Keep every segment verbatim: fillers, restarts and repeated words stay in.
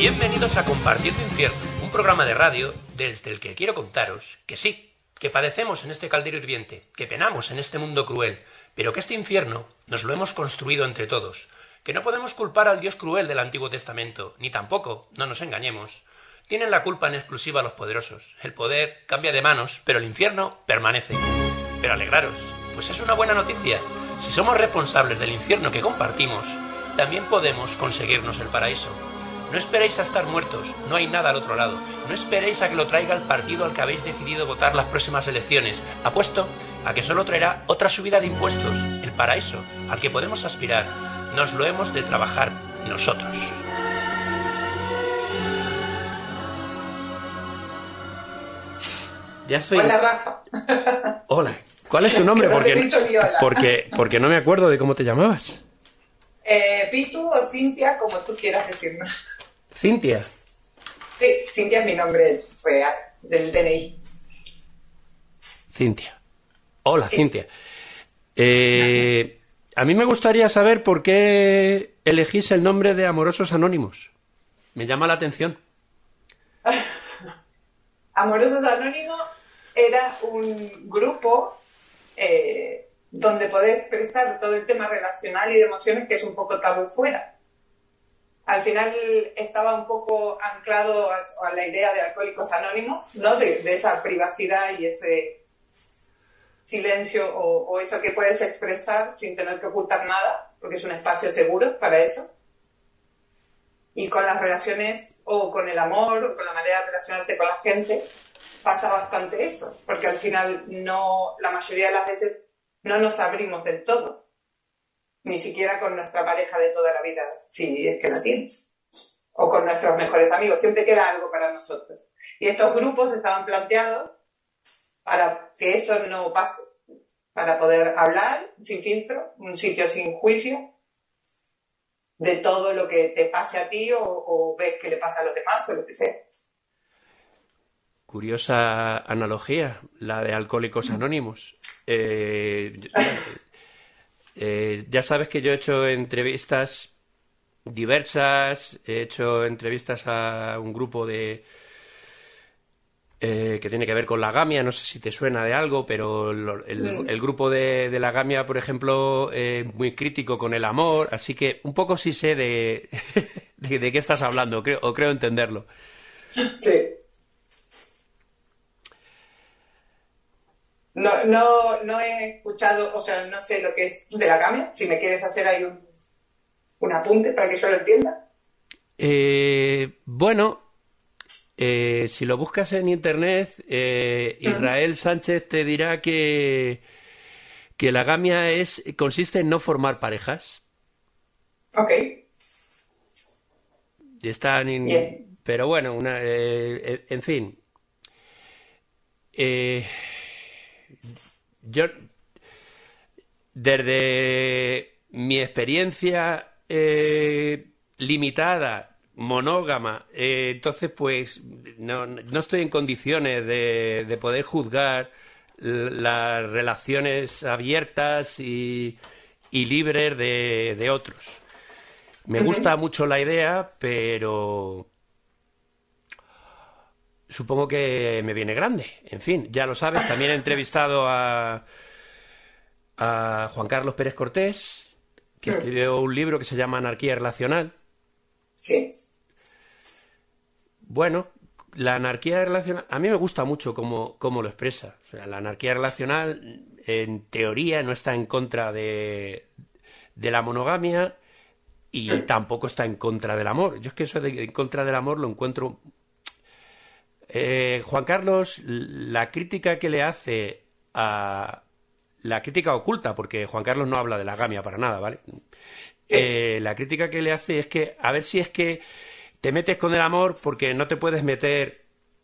Bienvenidos a Compartiendo Infierno, un programa de radio desde el que quiero contaros que sí, que padecemos en este caldero hirviente, que penamos en este mundo cruel, pero que este infierno nos lo hemos construido entre todos, que no podemos culpar al Dios cruel del Antiguo Testamento, ni tampoco, no nos engañemos, tienen la culpa en exclusiva los poderosos. El poder cambia de manos, pero el infierno permanece. Pero alegraros, pues es una buena noticia. Si somos responsables del infierno que compartimos, también podemos conseguirnos el paraíso. No esperéis a estar muertos, no hay nada al otro lado. No esperéis a que lo traiga el partido al que habéis decidido votar las próximas elecciones. Apuesto a que solo traerá otra subida de impuestos. El paraíso al que podemos aspirar nos lo hemos de trabajar nosotros. Ya soy... Hola, Rafa. Hola. ¿Cuál es tu nombre? Porque, porque, porque no me acuerdo de cómo te llamabas. Eh, Pitu o Cintia, como tú quieras decirme. ¿Cintia? Sí, Cintia es mi nombre real, del D N I. Cintia. Hola, sí. Cintia. Eh, a mí me gustaría saber por qué elegís el nombre de Amorosos Anónimos. Me llama la atención. Amorosos Anónimos era un grupo eh, donde poder expresar todo el tema relacional y de emociones que es un poco tabú fuera. Al final estaba un poco anclado a, a la idea de Alcohólicos Anónimos, ¿no? De, de esa privacidad y ese silencio o, o eso que puedes expresar sin tener que ocultar nada, porque es un espacio seguro para eso. Y con las relaciones o con el amor o con la manera de relacionarte con la gente pasa bastante eso, porque al final no, la mayoría de las veces no nos abrimos del todo, ni siquiera con nuestra pareja de toda la vida, si es que la tienes, o con nuestros mejores amigos, siempre queda algo para nosotros. Y estos grupos estaban planteados para que eso no pase, para poder hablar sin filtro, un sitio sin juicio, de todo lo que te pase a ti o, o ves que le pasa a los demás o lo que sea. Curiosa analogía, la de Alcohólicos Anónimos. Eh, eh, ya sabes que yo he hecho entrevistas diversas, he hecho entrevistas a un grupo de eh, que tiene que ver con la gamia, no sé si te suena de algo, pero el, el, el grupo de, de la gamia, por ejemplo, es eh, muy crítico con el amor, así que un poco sí sé de, de, de qué estás hablando, creo, o creo entenderlo. Sí. No, no, no he escuchado, o sea, no sé lo que es de la gamia. Si me quieres hacer ahí un, un apunte para que yo lo entienda. Eh, bueno, eh, si lo buscas en internet, eh, Israel uh-huh. Sánchez te dirá que, que la gamia es, consiste en no formar parejas. Ok. Están in, yeah. Pero bueno, una, eh, en fin. Eh, Yo, desde mi experiencia eh, limitada, monógama, eh, entonces pues no, no estoy en condiciones de, de poder juzgar las relaciones abiertas y, y libres de, de otros. Me gusta mucho la idea, pero supongo que me viene grande. En fin, ya lo sabes, también he entrevistado a, a Juan Carlos Pérez Cortés, que escribió un libro que se llama Anarquía Relacional. Sí. Bueno, la anarquía relacional, a mí me gusta mucho cómo, cómo lo expresa. O sea, la anarquía relacional, en teoría, no está en contra de, de la monogamia y tampoco está en contra del amor. Yo es que eso de en contra del amor lo encuentro... Eh, Juan Carlos, la crítica que le hace a la crítica oculta, porque Juan Carlos no habla de la gamia para nada, ¿vale? Sí. Eh, la crítica que le hace es que a ver si es que te metes con el amor porque no te puedes meter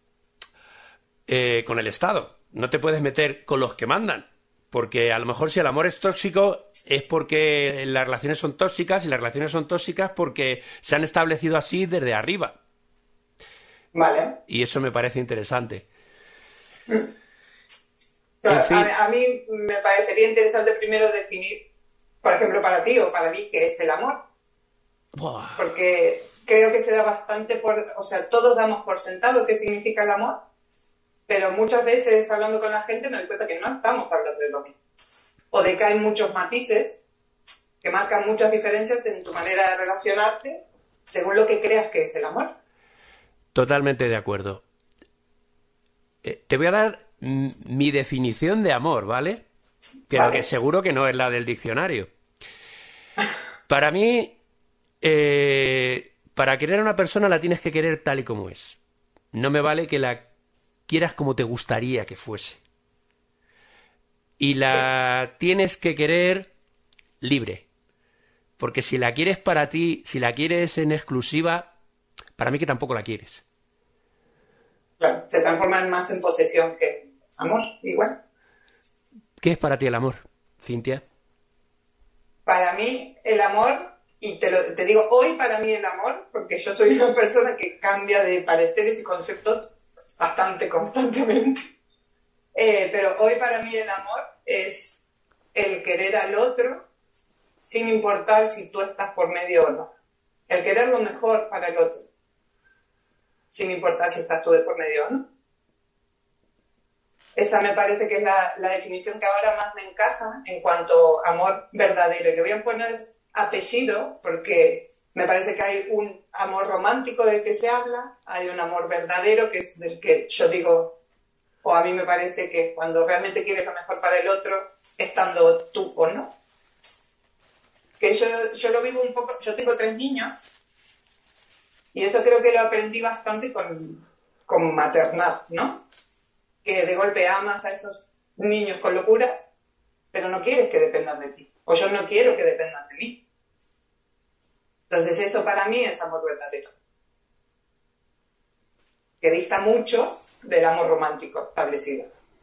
eh, con el Estado, no te puedes meter con los que mandan, porque a lo mejor si el amor es tóxico es porque las relaciones son tóxicas y las relaciones son tóxicas porque se han establecido así desde arriba. Vale. Y eso me parece interesante. Mm. Claro, en fin. a, a mí me parecería interesante primero definir, por ejemplo, para ti o para mí, qué es el amor. Buah. Porque creo que se da bastante por, o sea, todos damos por sentado qué significa el amor, pero muchas veces hablando con la gente me doy cuenta que no estamos hablando de lo mismo. O de que hay muchos matices que marcan muchas diferencias en tu manera de relacionarte según lo que creas que es el amor. Totalmente de acuerdo. Eh, te voy a dar mm, mi definición de amor, ¿vale? Pero Vale. que seguro que no es la del diccionario. Para mí, eh, para querer a una persona la tienes que querer tal y como es. No me vale que la quieras como te gustaría que fuese. Y la tienes que querer libre. Porque si la quieres para ti, si la quieres en exclusiva, para mí que tampoco la quieres. Claro, se transforman más en posesión que amor, igual. ¿Qué es para ti el amor, Cintia? Para mí, el amor, y te, lo, te digo hoy para mí el amor, porque yo soy una persona que cambia de pareceres y conceptos bastante constantemente. Eh, pero hoy para mí el amor es el querer al otro sin importar si tú estás por medio o no. El querer lo mejor para el otro, sin importar si estás tú de por medio o no. Esa me parece que es la, la definición que ahora más me encaja en cuanto a amor verdadero. Y le voy a poner apellido porque me parece que hay un amor romántico del que se habla, hay un amor verdadero que es del que yo digo, o a mí me parece que cuando realmente quieres lo mejor para el otro, estando tú o no. Que yo, yo lo vivo un poco, yo tengo tres niños y eso creo que lo aprendí bastante con, con maternal, ¿no? Que de golpe amas a esos niños con locura, pero no quieres que dependan de ti. O yo no quiero que dependan de mí. Entonces eso para mí es amor verdadero. Que dista mucho del amor romántico establecido.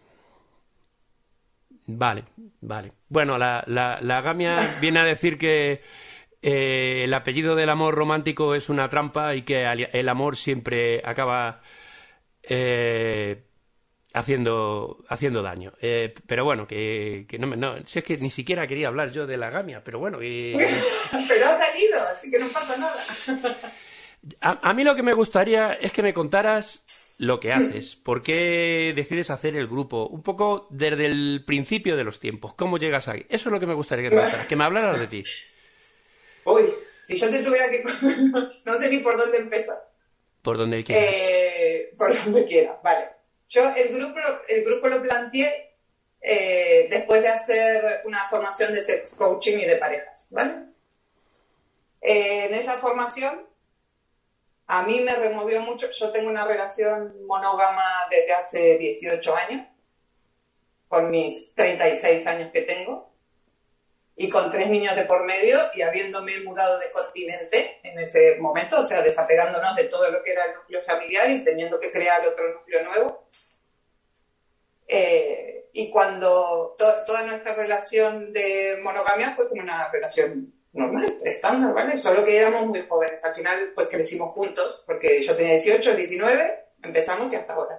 Vale, vale. Bueno, la, la, la Gamia viene a decir que eh, el apellido del amor romántico es una trampa y que el amor siempre acaba eh, haciendo, haciendo daño. Eh, pero bueno, que, que no, me, no, si es que ni siquiera quería hablar yo de la Gamia, pero bueno. Eh, pero ha salido, así que no pasa nada. a, a mí lo que me gustaría es que me contaras lo que haces, por qué decides hacer el grupo, un poco desde el principio de los tiempos, cómo llegas ahí. Eso es lo que me gustaría que me contaras, que me hablaras de ti. Uy, si yo te tuviera que... no sé ni por dónde empezar. Por donde quieras. Eh, por donde quiera, vale. Yo el grupo, el grupo lo planteé eh, después de hacer una formación de sex coaching y de parejas, ¿vale? Eh, en esa formación a mí me removió mucho. Yo tengo una relación monógama desde hace dieciocho años, con mis treinta y seis años que tengo, y con tres niños de por medio, y habiéndome mudado de continente en ese momento, o sea, desapegándonos de todo lo que era el núcleo familiar y teniendo que crear otro núcleo nuevo. Eh, y cuando to- toda nuestra relación de monogamia fue como una relación normal, estándar, ¿vale? Solo que éramos muy jóvenes. Al final, pues crecimos juntos, porque yo tenía dieciocho, diecinueve, empezamos y hasta ahora.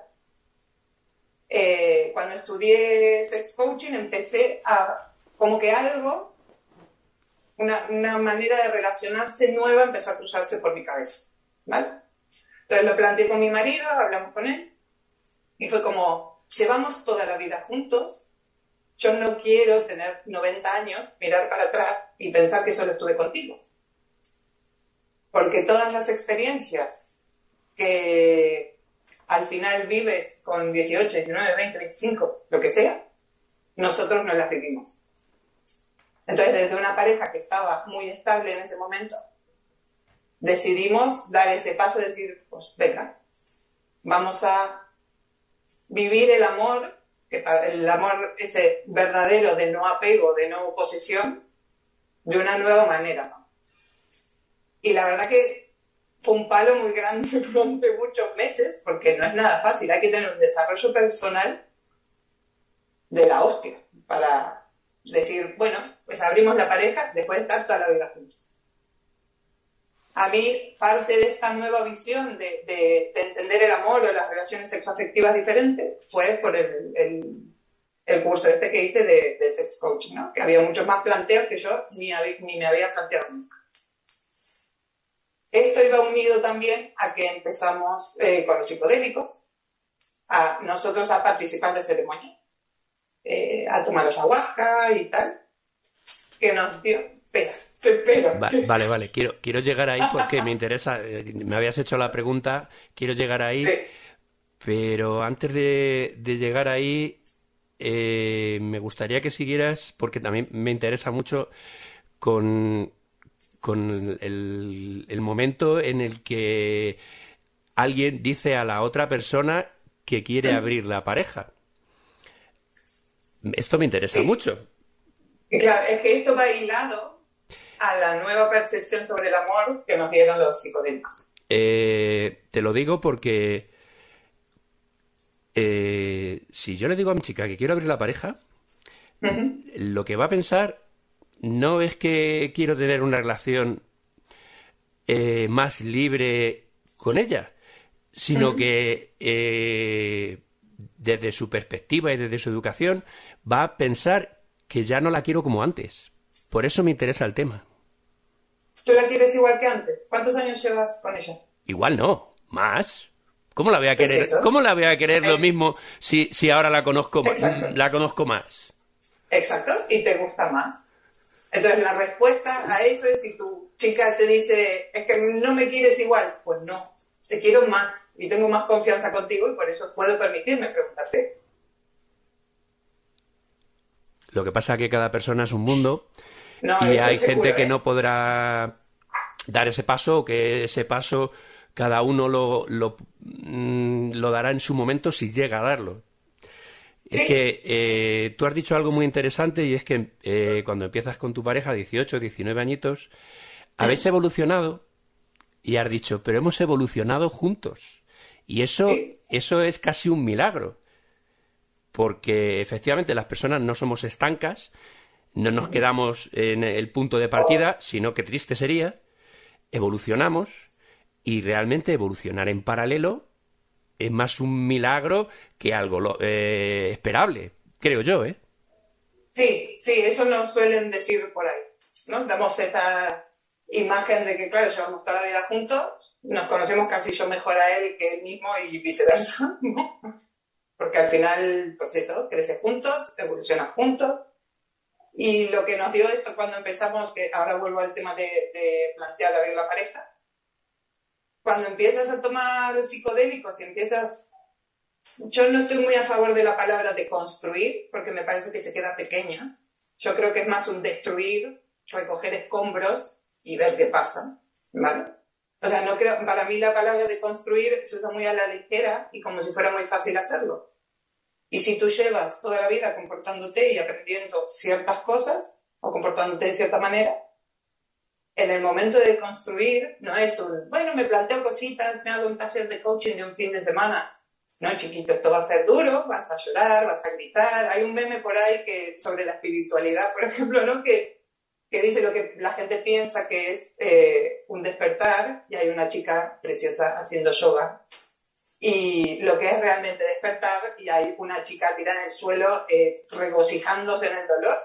Eh, cuando estudié sex coaching empecé a, como que algo, una, una manera de relacionarse nueva empezó a cruzarse por mi cabeza, ¿vale? Entonces lo planteé con mi marido, hablamos con él, y fue como, llevamos toda la vida juntos, yo no quiero tener noventa años, mirar para atrás y pensar que solo estuve contigo. Porque todas las experiencias que al final vives con dieciocho, diecinueve, veinte, veinticinco, lo que sea, nosotros no las vivimos. Entonces, desde una pareja que estaba muy estable en ese momento, decidimos dar ese paso y decir, pues venga, vamos a vivir el amor, que el amor ese verdadero de no apego, de no posesión, de una nueva manera, ¿no? Y la verdad que fue un palo muy grande durante muchos meses, porque no es nada fácil, hay que tener un desarrollo personal de la hostia para decir, bueno, pues abrimos la pareja después de estar toda la vida juntos. A mí, parte de esta nueva visión de, de, de entender el amor o las relaciones sexoafectivas diferentes fue por el, el, el curso este que hice de, de sex coaching, ¿no? Que había muchos más planteos que yo ni, había, ni me había planteado nunca. Esto iba unido también a que empezamos eh, con los psicodélicos, a nosotros a participar de ceremonias, eh, a tomar ayahuasca y tal, que nos dio... Espera, espera. Va- vale, vale, quiero, quiero llegar ahí porque me interesa. eh, Me habías hecho la pregunta, quiero llegar Sí. ahí, pero antes de, de llegar ahí, eh, me gustaría que siguieras, porque también me interesa mucho con, con el, el momento en el que alguien dice a la otra persona que quiere abrir la pareja. Esto me interesa Sí. mucho. Y claro, es que esto va hilado a la nueva percepción sobre el amor que nos dieron los psicodélicos. Eh, te lo digo porque eh, si yo le digo a mi chica que quiero abrir la pareja, Ujú. lo que va a pensar no es que quiero tener una relación eh, más libre con ella, sino Ujú. que eh, desde su perspectiva y desde su educación va a pensar que ya no la quiero como antes. Por eso me interesa el tema. ¿Tú la quieres igual que antes? ¿Cuántos años llevas con ella? Igual no, más. ¿Cómo la voy a Pues querer? eso. ¿Cómo la voy a querer lo Eh, mismo si, si ahora la conozco, ma- exacto. la conozco más? Exacto. Y te gusta más. Entonces la respuesta a eso es si tu chica te dice, es que no me quieres igual, pues no, te quiero más y tengo más confianza contigo y por eso puedo permitirme preguntarte. Lo que pasa es que cada persona es un mundo No, y eso hay seguro, gente que ¿eh? no podrá dar ese paso o que ese paso cada uno lo, lo, mm, lo dará en su momento si llega a darlo. Es Sí. que eh, tú has dicho algo muy interesante y es que eh, cuando empiezas con tu pareja, dieciocho, diecinueve añitos, habéis Mm. evolucionado y has dicho, pero hemos evolucionado juntos. Y eso, Sí. eso es casi un milagro, porque efectivamente las personas no somos estancas, no nos Ujú. quedamos en el punto de partida, sino que triste sería, evolucionamos y realmente evolucionar en paralelo es más un milagro que algo lo- eh, esperable, creo yo, ¿eh? Sí, sí, eso nos suelen decir por ahí, ¿no? Damos esa imagen de que, claro, llevamos toda la vida juntos, nos conocemos casi yo mejor a él que él mismo y viceversa, ¿no? Porque al final, pues eso, creces juntos, evolucionas juntos. Y lo que nos dio esto cuando empezamos, que ahora vuelvo al tema de, de plantear abrir la pareja, cuando empiezas a tomar psicodélicos y empiezas, yo no estoy muy a favor de la palabra de construir, porque me parece que se queda pequeña. Yo creo que es más un destruir, recoger escombros y ver qué pasa, ¿vale? O sea, no creo, para mí la palabra de construir se usa muy a la ligera y como si fuera muy fácil hacerlo. Y si tú llevas toda la vida comportándote y aprendiendo ciertas cosas o comportándote de cierta manera, en el momento de construir no es un, bueno, me planteo cositas, me hago un taller de coaching de un fin de semana. No, chiquito, esto va a ser duro, vas a llorar, vas a gritar. Hay un meme por ahí que sobre la espiritualidad, por ejemplo, ¿no? Que, que dice lo que la gente piensa que es eh, un despertar y hay una chica preciosa haciendo yoga y lo que es realmente despertar y hay una chica tirada en el suelo eh, regocijándose en el dolor,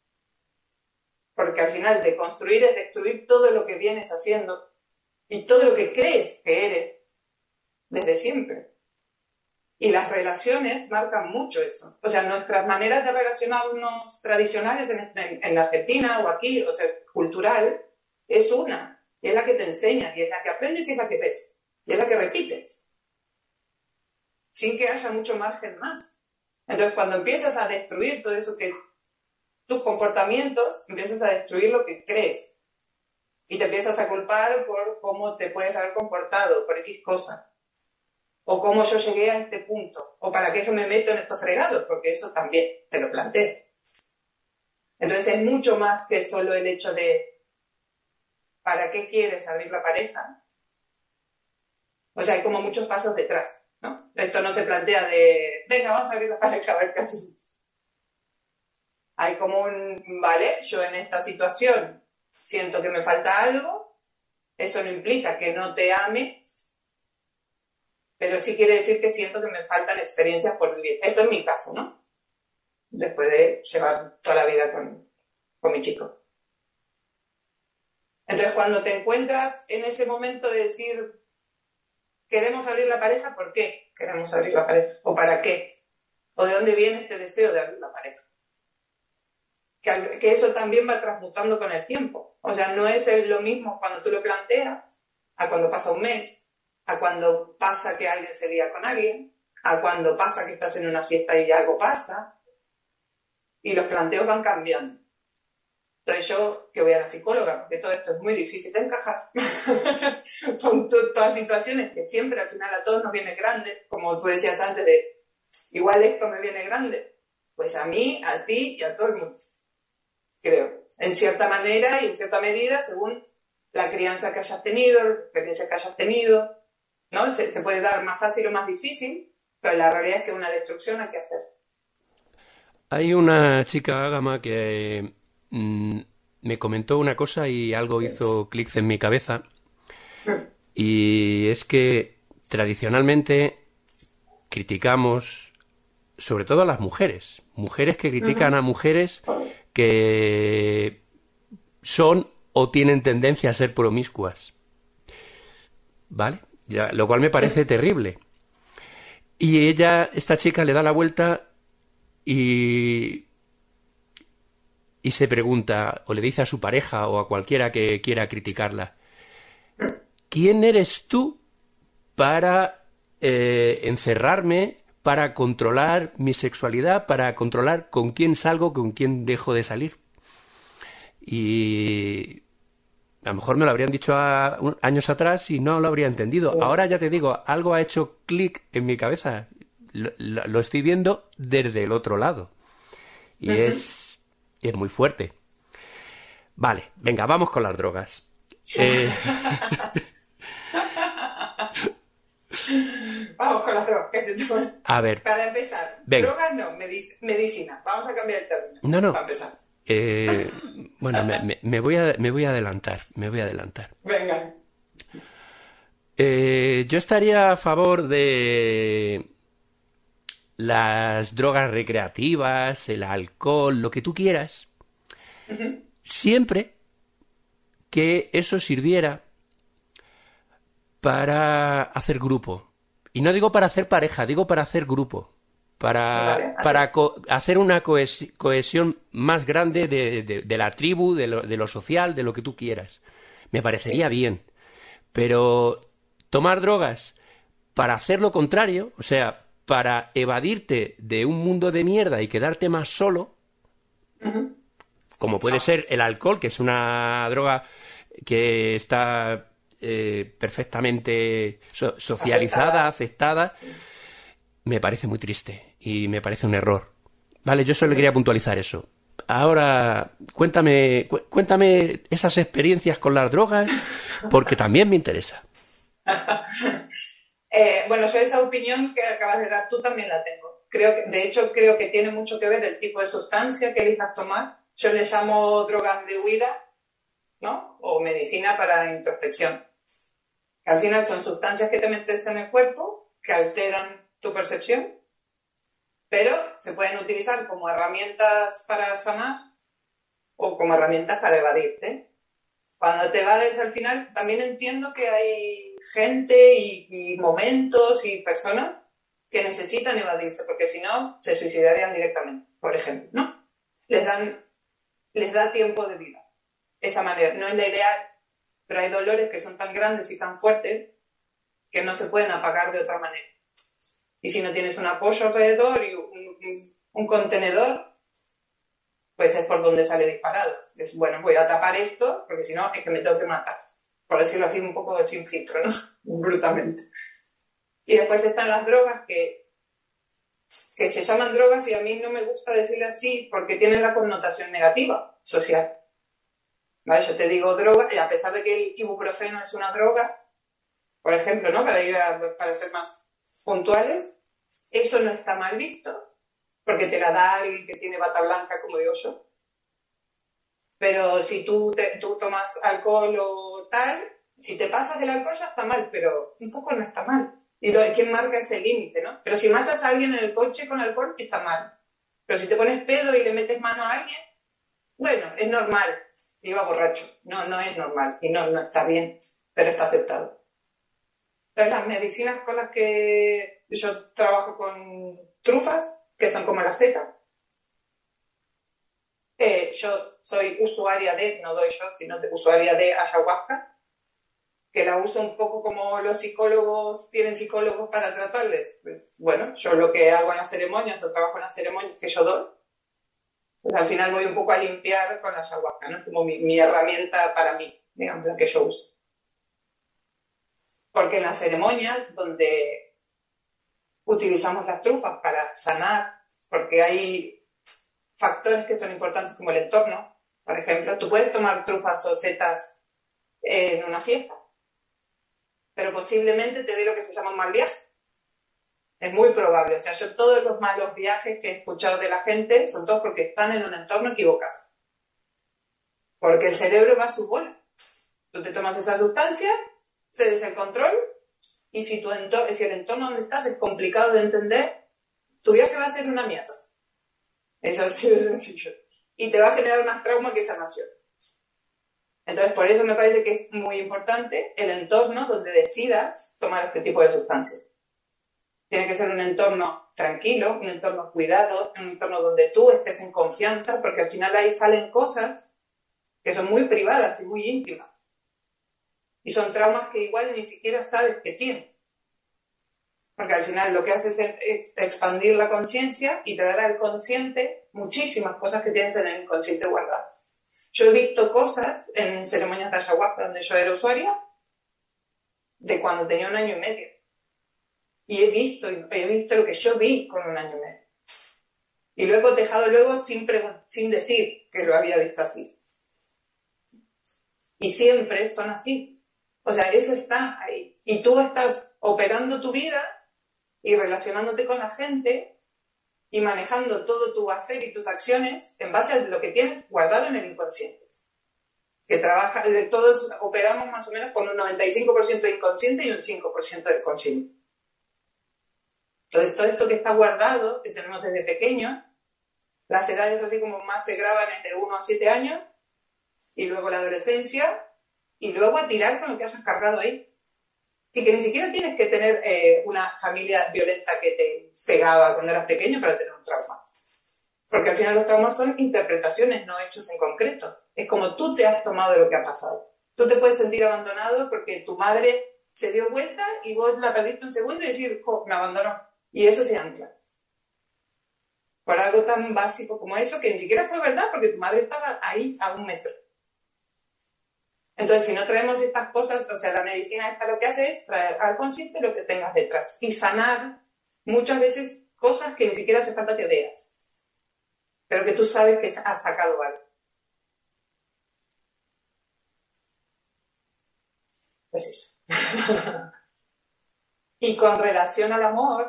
porque al final de construir es destruir todo lo que vienes haciendo y todo lo que crees que eres desde siempre. Y las relaciones marcan mucho eso. O sea, nuestras maneras de relacionarnos tradicionales en, en, en la Argentina o aquí, o sea, cultural, es una. Y es la que te enseñan, y es la que aprendes y es la que ves. Y es la que repites. Sin que haya mucho margen más. Entonces, cuando empiezas a destruir todo eso que tus comportamientos, empiezas a destruir lo que crees y te empiezas a culpar por cómo te puedes haber comportado, por X cosa, o cómo yo llegué a este punto, o para qué yo me meto en estos fregados, porque eso también te lo planteé. Entonces es mucho más que solo el hecho de ¿para qué quieres abrir la pareja? O sea, hay como muchos pasos detrás, ¿no? Esto no se plantea de, venga, vamos a abrir la pareja a ver qué hacemos. Hay como un, vale, yo en esta situación siento que me falta algo, eso no implica que no te ame, pero sí quiere decir que siento que me faltan experiencias por vivir. Esto es mi caso, ¿no? Después de llevar toda la vida con, con mi chico. Entonces, cuando te encuentras en ese momento de decir, queremos abrir la pareja, ¿por qué queremos abrir la pareja? ¿O para qué? ¿O de dónde viene este deseo de abrir la pareja? Que, que eso también va transmutando con el tiempo. O sea, no es lo mismo cuando tú lo planteas, a cuando pasa un mes, a cuando pasa que alguien se lía con alguien, a cuando pasa que estás en una fiesta y algo pasa, y los planteos van cambiando. Entonces yo, que voy a la psicóloga, porque todo esto es muy difícil de encajar, son to todas situaciones que siempre al final a todos nos viene grande, como tú decías antes, de igual esto me viene grande, pues a mí, a ti y a todo el mundo, creo, en cierta manera y en cierta medida, según la crianza que hayas tenido, la experiencia que hayas tenido, ¿no? Se, se puede dar más fácil o más difícil, pero la realidad es que una destrucción hay que hacer. Hay una chica, Ágama, que mm, me comentó una cosa y algo hizo clic en mi cabeza. Y es que tradicionalmente criticamos, sobre todo a las mujeres, mujeres que critican a mujeres que son o tienen tendencia a ser promiscuas. ¿Vale? Ya, lo cual me parece terrible. Y ella, esta chica, le da la vuelta y, y se pregunta, o le dice a su pareja o a cualquiera que quiera criticarla, ¿quién eres tú para eh, encerrarme, para controlar mi sexualidad, para controlar con quién salgo, con quién dejo de salir? Y a lo mejor me lo habrían dicho a, un, años atrás y no lo habría entendido. Ahora ya te digo, algo ha hecho clic en mi cabeza. Lo, lo, lo estoy viendo desde el otro lado. Y uh-huh. es, es muy fuerte. Vale, venga, vamos con las drogas. Eh... Vamos con las drogas. A ver. Para empezar, venga. Drogas no, medic medicina. Vamos a cambiar el término. No, no. Para empezar. Eh, bueno, me, me, me, voy a, me voy a adelantar, me voy a adelantar. Venga. Eh, yo estaría a favor de las drogas recreativas, el alcohol, lo que tú quieras, uh-huh. siempre que eso sirviera para hacer grupo. Y no digo para hacer pareja, digo para hacer grupo. Para, vale, para co hacer una cohes cohesión más grande de, de, de la tribu, de lo, de lo social, de lo que tú quieras. Me parecería sí. bien. Pero tomar drogas para hacer lo contrario, o sea, para evadirte de un mundo de mierda y quedarte más solo, uh-huh. como puede ser el alcohol, que es una droga que está eh, perfectamente so socializada, aceptada, aceptada, me parece muy triste y me parece un error. Vale, yo solo quería puntualizar eso. Ahora, cuéntame, cu cuéntame esas experiencias con las drogas, porque también me interesa. eh, bueno, yo esa opinión que acabas de dar tú también la tengo. Creo que, de hecho, creo que tiene mucho que ver el tipo de sustancia que elijas tomar. Yo le llamo drogas de huida, ¿no? O medicina para introspección. Al final son sustancias que te metes en el cuerpo, que alteran tu percepción, pero se pueden utilizar como herramientas para sanar o como herramientas para evadirte. Cuando te evades al final, también entiendo que hay gente y, y momentos y personas que necesitan evadirse, porque si no, se suicidarían directamente, por ejemplo, ¿no? Les dan, les da tiempo de vida. Esa manera, no es la ideal, pero hay dolores que son tan grandes y tan fuertes que no se pueden apagar de otra manera. Y si no tienes un apoyo alrededor y un, un, un contenedor, pues es por donde sale disparado. Es, bueno, voy a tapar esto, porque si no es que me tengo que matar. Por decirlo así, un poco sin filtro, ¿no? Brutalmente. Y después están las drogas que, que se llaman drogas y a mí no me gusta decirle así porque tienen la connotación negativa, social. ¿Vale? Yo te digo droga, y a pesar de que el ibuprofeno es una droga, por ejemplo, ¿no? Para ir a, para ser más puntuales, eso no está mal visto, porque te la da alguien que tiene bata blanca, como digo yo. Pero si tú, te, tú tomas alcohol o tal, si te pasas del alcohol ya está mal, pero un poco no está mal. ¿Y quién marca ese límite, no? Pero si matas a alguien en el coche con alcohol, está mal. Pero si te pones pedo y le metes mano a alguien, bueno, es normal. Iba borracho. No, no es normal y no, no está bien, pero está aceptado. Entonces, las medicinas con las que yo trabajo con trufas, que son como las setas, eh, yo soy usuaria de, no doy yo, sino de usuaria de ayahuasca, que la uso un poco como los psicólogos tienen psicólogos para tratarles. Pues, bueno, yo lo que hago en las ceremonias, o trabajo en las ceremonias que yo doy, pues al final voy un poco a limpiar con la ayahuasca, ¿no? Como mi, mi herramienta para mí, digamos, la que yo uso. Porque en las ceremonias donde utilizamos las trufas para sanar, porque hay factores que son importantes como el entorno, por ejemplo, tú puedes tomar trufas o setas en una fiesta, pero posiblemente te dé lo que se llama un mal viaje. Es muy probable. O sea, yo todos los malos viajes que he escuchado de la gente son todos porque están en un entorno equivocado. Porque el cerebro va a su bola. Tú te tomas esa sustancia, cedes el control, y si, tu entorno, si el entorno donde estás es complicado de entender, tu viaje va a ser una mierda. Es así de sencillo. Y te va a generar más trauma que sanación. Entonces, por eso me parece que es muy importante el entorno donde decidas tomar este tipo de sustancias. Tiene que ser un entorno tranquilo, un entorno cuidado, un entorno donde tú estés en confianza, porque al final ahí salen cosas que son muy privadas y muy íntimas. Y son traumas que igual ni siquiera sabes que tienes. Porque al final lo que haces es, es expandir la conciencia y te dará al consciente muchísimas cosas que tienes en el inconsciente guardadas. Yo he visto cosas en ceremonias de ayahuasca donde yo era usuaria de cuando tenía un año y medio. Y he visto, he visto lo que yo vi con un año y medio. Y lo he cotejado luego sin, sin decir que lo había visto así. Y siempre son así. O sea, eso está ahí. Y tú estás operando tu vida y relacionándote con la gente y manejando todo tu hacer y tus acciones en base a lo que tienes guardado en el inconsciente. Que trabaja, todos operamos más o menos con un noventa y cinco por ciento de inconsciente y un cinco por ciento de consciente. Entonces, todo esto que está guardado, que tenemos desde pequeños, las edades así como más se graban entre uno a siete años, y luego la adolescencia, y luego a tirar con lo que hayas cargado ahí. Y que ni siquiera tienes que tener eh, una familia violenta que te pegaba cuando eras pequeño para tener un trauma. Porque al final los traumas son interpretaciones, no hechos en concreto. Es como tú te has tomado de lo que ha pasado. Tú te puedes sentir abandonado porque tu madre se dio vuelta y vos la perdiste un segundo y decir, oh, me abandonó. Y eso se ancla. Por algo tan básico como eso, que ni siquiera fue verdad, porque tu madre estaba ahí a un metro. Entonces, si no traemos estas cosas, o sea, la medicina esta lo que hace es traer al consciente lo que tengas detrás y sanar muchas veces cosas que ni siquiera hace falta que veas, pero que tú sabes que has sacado algo. Pues eso. Y con relación al amor,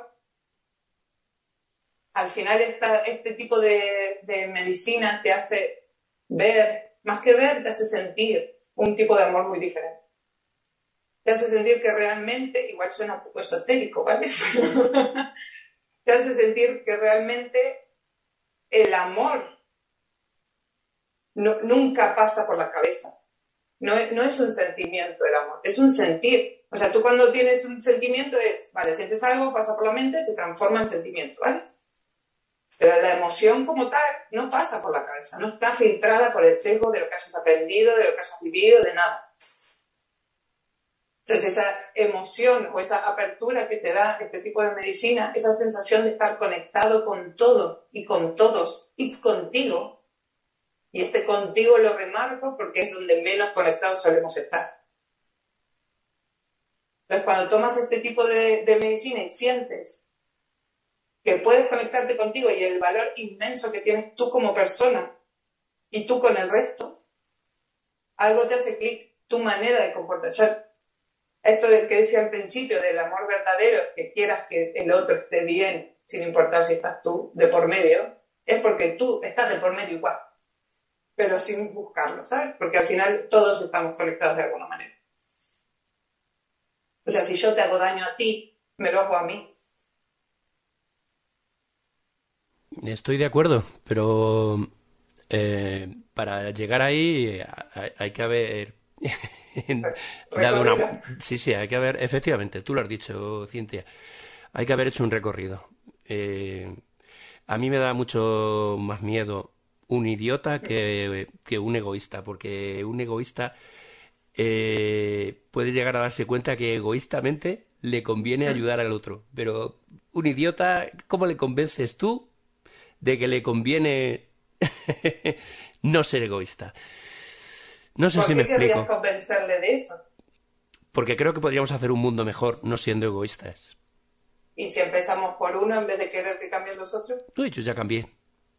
al final esta, este tipo de, de medicina te hace ver, más que ver, te hace sentir un tipo de amor muy diferente. Te hace sentir que realmente, igual suena un poco esotérico, ¿vale? Te hace sentir que realmente el amor no, nunca pasa por la cabeza. No, no es un sentimiento el amor, es un sentir. O sea, tú cuando tienes un sentimiento es, vale, sientes algo, pasa por la mente, se transforma en sentimiento, ¿vale? Pero la emoción como tal no pasa por la cabeza, no está filtrada por el sesgo de lo que hayas aprendido, de lo que hayas vivido, de nada. Entonces esa emoción o esa apertura que te da este tipo de medicina, esa sensación de estar conectado con todo y con todos y contigo, y este contigo lo remarco porque es donde menos conectados solemos estar. Entonces cuando tomas este tipo de, de medicina y sientes que puedes conectarte contigo y el valor inmenso que tienes tú como persona y tú con el resto, algo te hace clic, tu manera de comportarte. Esto del que decía al principio, del amor verdadero, que quieras que el otro esté bien, sin importar si estás tú de por medio, es porque tú estás de por medio igual, pero sin buscarlo, ¿sabes? Porque al final todos estamos conectados de alguna manera. O sea, si yo te hago daño a ti, me lo hago a mí. Estoy de acuerdo, pero eh, para llegar ahí hay, hay que haber dado una... Sí, sí, hay que haber, efectivamente, tú lo has dicho, Cintia, hay que haber hecho un recorrido. Eh, a mí me da mucho más miedo un idiota que, que un egoísta, porque un egoísta eh, puede llegar a darse cuenta que egoístamente le conviene ayudar al otro, pero un idiota, ¿cómo le convences tú de que le conviene no ser egoísta? No sé ¿Por si me qué querrías explico. convencerle de eso? Porque creo que podríamos hacer un mundo mejor no siendo egoístas. Y si empezamos por uno en vez de querer que cambien los otros, Uy, yo ya cambié.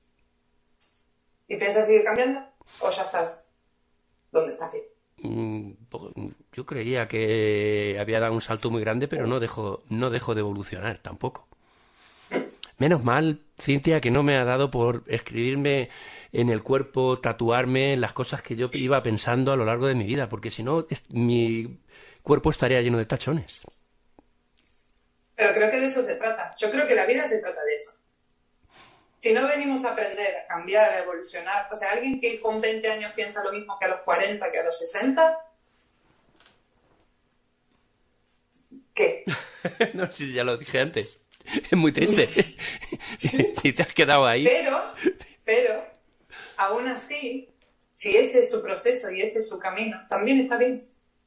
¿y piensas seguir cambiando? ¿O ya estás donde estás bien? Mm, po- Yo creía que había dado un salto muy grande, pero no dejo, no dejo de evolucionar tampoco. Menos mal, Cintia, que no me ha dado por escribirme en el cuerpo, tatuarme las cosas que yo iba pensando a lo largo de mi vida, porque si no, es- mi cuerpo estaría lleno de tachones. Pero creo que de eso se trata. Yo creo que la vida se trata de eso. Si no venimos a aprender, a cambiar, a evolucionar, o sea, alguien que con veinte años piensa lo mismo que a los cuarenta, que a los sesenta, ¿qué? No, si ya lo dije antes. Es muy triste. Si te has quedado ahí. Pero, pero, aún así, si ese es su proceso y ese es su camino, también está bien.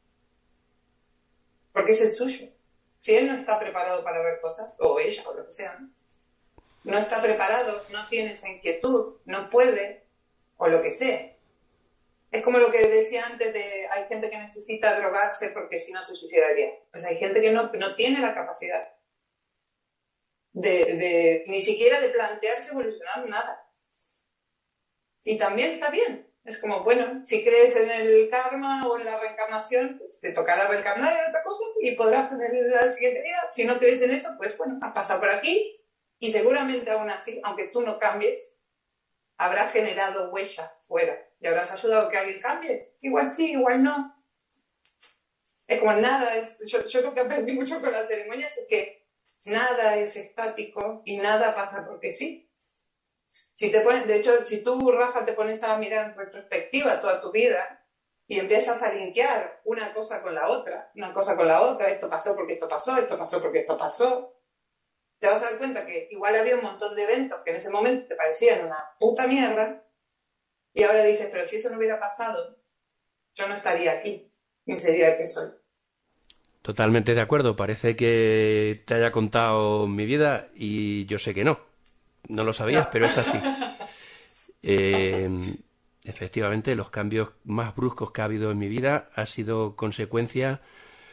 Porque es el suyo. Si él no está preparado para ver cosas, o ella, o lo que sea, ¿no? No está preparado, no tiene esa inquietud, no puede, o lo que sea. Es como lo que decía antes de hay gente que necesita drogarse porque si no se suicidaría. Pues hay gente que no, no tiene la capacidad de, de ni siquiera de plantearse evolucionar nada. Y también está bien. Es como, bueno, si crees en el karma o en la reencarnación, pues te tocará reencarnar en otra cosa y podrás tener la siguiente vida. Si no crees en eso, pues bueno, has pasado por aquí y seguramente aún así, aunque tú no cambies, habrás generado huella fuera y habrás ayudado a que alguien cambie. Igual sí, igual no. Es como nada, es, yo, yo lo que aprendí mucho con las ceremonias es que nada es estático y nada pasa porque sí. Si te pones, de hecho, si tú, Rafa, te pones a mirar en retrospectiva toda tu vida y empiezas a linkear una cosa con la otra, una cosa con la otra, esto pasó porque esto pasó, esto pasó porque esto pasó, te vas a dar cuenta que igual había un montón de eventos que en ese momento te parecían una puta mierda y ahora dices, pero si eso no hubiera pasado, yo no estaría aquí, ni sería el que soy. Totalmente de acuerdo. Parece que te haya contado mi vida y yo sé que no. No lo sabías, No. pero es así. Eh, Efectivamente, los cambios más bruscos que ha habido en mi vida ha sido consecuencia,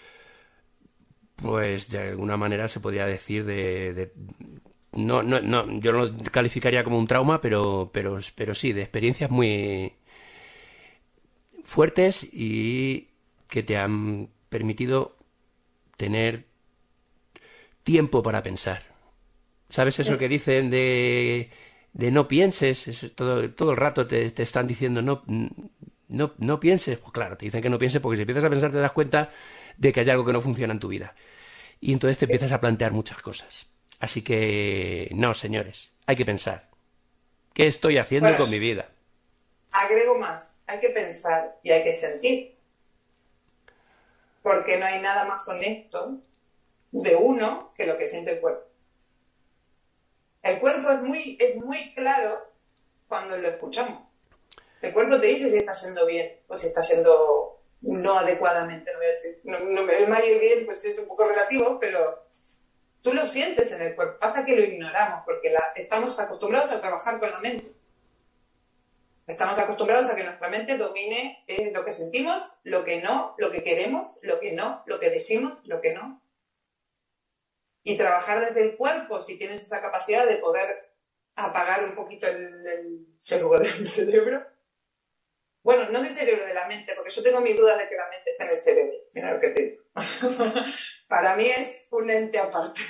pues de alguna manera se podría decir de, de- no, no, no, yo no lo calificaría como un trauma, pero, pero, pero sí, de experiencias muy fuertes y que te han permitido tener tiempo para pensar. ¿Sabes eso que dicen de, de no pienses? Eso, todo, todo el rato te, te están diciendo no, no, no pienses. Pues claro, te dicen que no pienses porque si empiezas a pensar te das cuenta de que hay algo que no funciona en tu vida. Y entonces te empiezas a plantear muchas cosas. Así que, no, señores, hay que pensar. ¿Qué estoy haciendo Bueno, con mi vida? agrego más, hay que pensar y hay que sentir, porque no hay nada más honesto de uno que lo que siente el cuerpo. El cuerpo es muy, es muy claro cuando lo escuchamos. El cuerpo te dice si está yendo bien o si está yendo no adecuadamente, no voy a decir. No, no, el mal y el bien pues es un poco relativo, pero tú lo sientes en el cuerpo. Pasa que lo ignoramos porque la, estamos acostumbrados a trabajar con la mente. Estamos acostumbrados a que nuestra mente domine eh, lo que sentimos, lo que no, lo que queremos, lo que no, lo que decimos, lo que no. Y trabajar desde el cuerpo, si tienes esa capacidad de poder apagar un poquito el, el fuego del cerebro. Bueno, no del cerebro, de la mente, porque yo tengo mis dudas de que la mente está en el cerebro. Mira lo que te digo. Para mí es un ente aparte.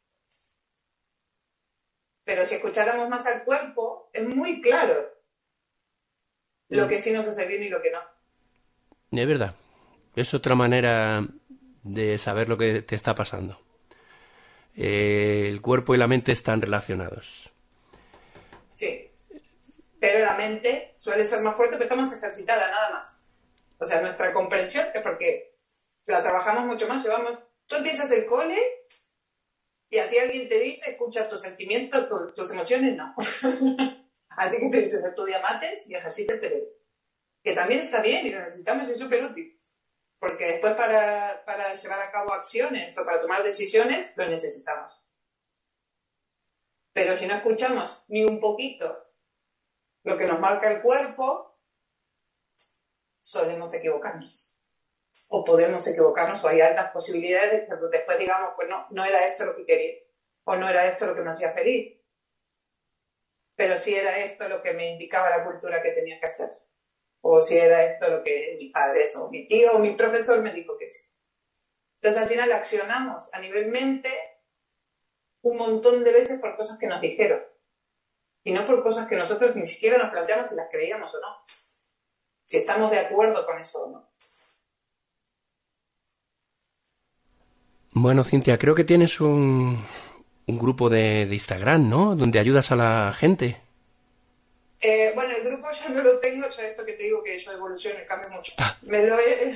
Pero si escucháramos más al cuerpo, es muy claro lo que sí nos hace bien y lo que no. Es verdad. Es otra manera de saber lo que te está pasando. Eh, el cuerpo y la mente están relacionados. Sí. pero la mente suele ser más fuerte porque está más ejercitada, nada más. O sea, nuestra comprensión es porque la trabajamos mucho más, llevamos... Tú empiezas el cole y a ti alguien te dice, escucha tus sentimientos, tu, tus emociones, no. A ti que te dicen, estudia mates y ejercita el cerebro. Que también está bien y lo necesitamos y es súper útil. Porque después para, para llevar a cabo acciones o para tomar decisiones, lo necesitamos. Pero si no escuchamos ni un poquito lo que nos marca el cuerpo, solemos equivocarnos. O podemos equivocarnos, o hay altas posibilidades de que después digamos, pues no, no era esto lo que quería, o no era esto lo que me hacía feliz. Pero sí era esto lo que me indicaba la cultura que tenía que hacer. O si era esto lo que mis padres, o mi tío, o mi profesor me dijo que sí. Entonces al final accionamos a nivel mente un montón de veces por cosas que nos dijeron. Y no por cosas que nosotros ni siquiera nos planteamos si las creíamos o no. Si estamos de acuerdo con eso o no. Bueno, Cintia, creo que tienes un, un grupo de, de Instagram, ¿no? Donde ayudas a la gente. Eh, bueno, el grupo ya no lo tengo, ya esto que te digo que yo evoluciono y cambio mucho. Ah, Me lo he,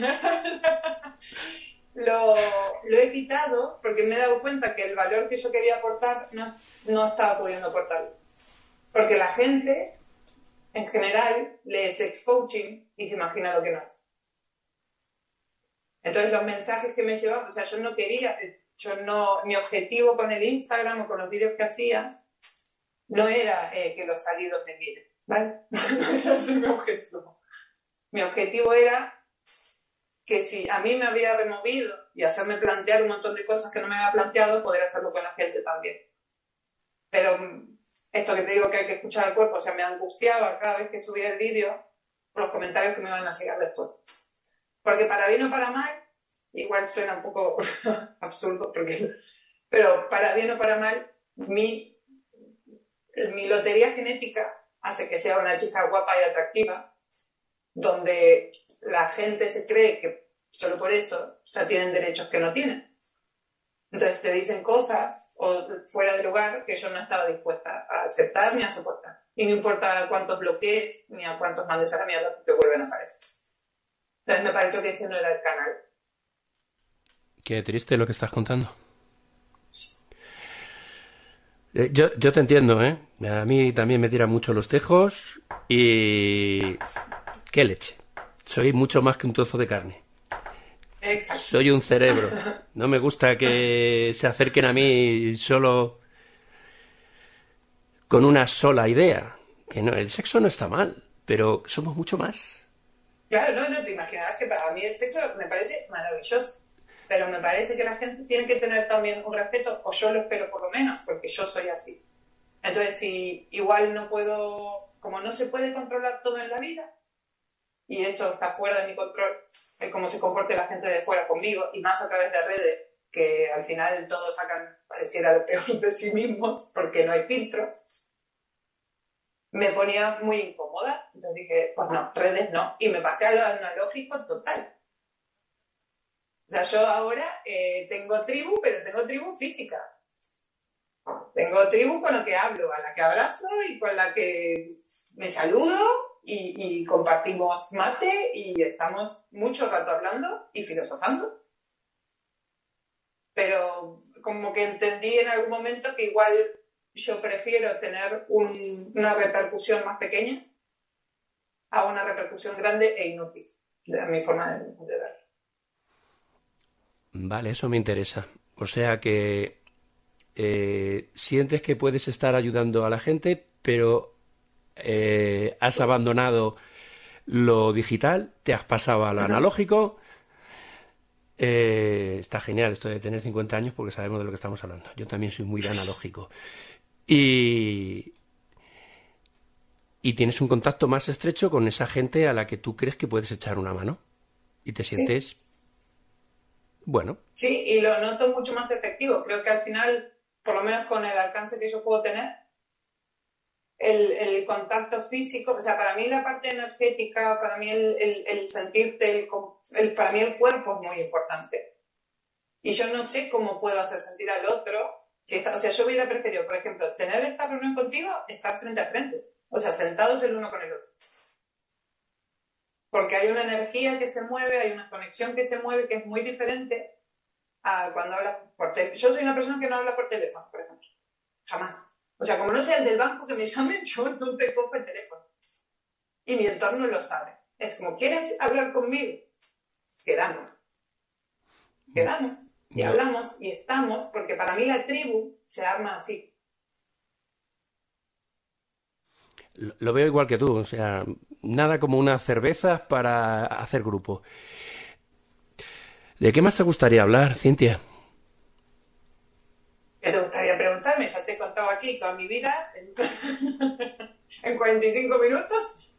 lo, lo he quitado porque me he dado cuenta que el valor que yo quería aportar no, no estaba pudiendo aportar. Porque la gente, en general, lee sex coaching y se imagina lo que no es. Entonces los mensajes que me llevaban, o sea, yo no quería, yo no, mi objetivo con el Instagram o con los vídeos que hacía no era eh, que los salidos me miren, ¿vale? No era ese mi objetivo. Mi objetivo era que si a mí me había removido y hacerme plantear un montón de cosas que no me había planteado, poder hacerlo con la gente también. Pero esto que te digo que hay que escuchar al cuerpo, o sea, me angustiaba cada vez que subía el vídeo por los comentarios que me iban a llegar después. Porque para bien o para mal, igual suena un poco absurdo, porque, pero para bien o para mal, mi, mi lotería genética hace que sea una chica guapa y atractiva, donde la gente se cree que solo por eso ya tienen derechos que no tienen. Entonces te dicen cosas o fuera de lugar que yo no estaba dispuesta a aceptar ni a soportar. Y no importa cuántos bloquees ni a cuántos mandes a la mierda porque vuelven a aparecer. Entonces me pareció que ese no era el canal. qué triste lo que estás contando. Eh, Yo, yo te entiendo, ¿eh? A mí también me tiran mucho los tejos y... ¡Qué leche! Soy mucho más que un trozo de carne. Exacto. Soy un cerebro. No me gusta que se acerquen a mí solo con una sola idea. Que no, el sexo no está mal, pero somos mucho más. Claro, no, no te imaginarás que para mí el sexo me parece maravilloso. Pero me parece que la gente tiene que tener también un respeto, o yo lo espero por lo menos, porque yo soy así. Entonces, si igual no puedo, como no se puede controlar todo en la vida, y eso está fuera de mi control, el cómo se comporte la gente de fuera conmigo, y más a través de redes, que al final todos sacan, pareciera lo peor de sí mismos, porque no hay filtros, me ponía muy incómoda. Entonces dije, pues no, redes no, y me pasé a lo analógico total. O sea, yo ahora eh, tengo tribu, pero tengo tribu física. Tengo tribu con la que hablo, a la que abrazo y con la que me saludo y, y compartimos mate y estamos mucho rato hablando y filosofando. Pero como que entendí en algún momento que igual yo prefiero tener un, una repercusión más pequeña a una repercusión grande e inútil, de mi forma de, de ver. Vale, eso me interesa. O sea que eh, sientes que puedes estar ayudando a la gente, pero eh, has abandonado lo digital, te has pasado a lo analógico. Eh, está genial esto de tener cincuenta años porque sabemos de lo que estamos hablando. Yo también soy muy de analógico. Y, y tienes un contacto más estrecho con esa gente a la que tú crees que puedes echar una mano. Y te Sí, sientes, bueno, sí, y lo noto mucho más efectivo. Creo que al final, por lo menos con el alcance que yo puedo tener, el, el contacto físico, o sea, para mí la parte energética, para mí el, el, el sentirte, el, el, para mí el cuerpo es muy importante. Y yo no sé cómo puedo hacer sentir al otro. Si está, o sea, yo hubiera preferido, por ejemplo, tener esta reunión contigo, estar frente a frente. O sea, sentados el uno con el otro. Porque hay una energía que se mueve, hay una conexión que se mueve que es muy diferente a cuando hablas por teléfono. Yo soy una persona que no habla por teléfono, por ejemplo. Jamás. O sea, como no sea el del banco que me llamen, yo no te cojo el teléfono. Y mi entorno lo sabe. Es como, ¿quieres hablar conmigo? Quedamos. Quedamos. Y No. hablamos y estamos, porque para mí la tribu se arma así. Lo lo veo igual que tú, o sea, nada como unas cervezas para hacer grupo. ¿De qué más te gustaría hablar, Cintia? ¿Qué te gustaría preguntarme? Ya te he contado aquí toda mi vida en, en cuarenta y cinco minutos.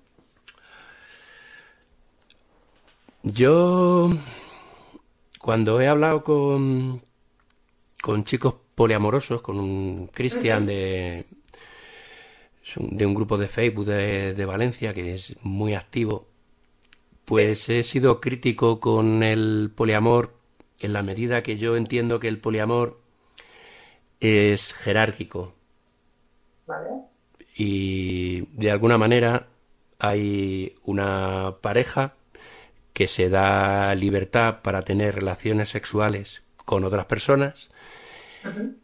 Yo, cuando he hablado con, con chicos poliamorosos, con un Cristian Uh-huh. de, de un grupo de Facebook de, de Valencia, que es muy activo, pues he sido crítico con el poliamor en la medida que yo entiendo que el poliamor es jerárquico Vale. y de alguna manera hay una pareja que se da libertad para tener relaciones sexuales con otras personas, Uh-huh.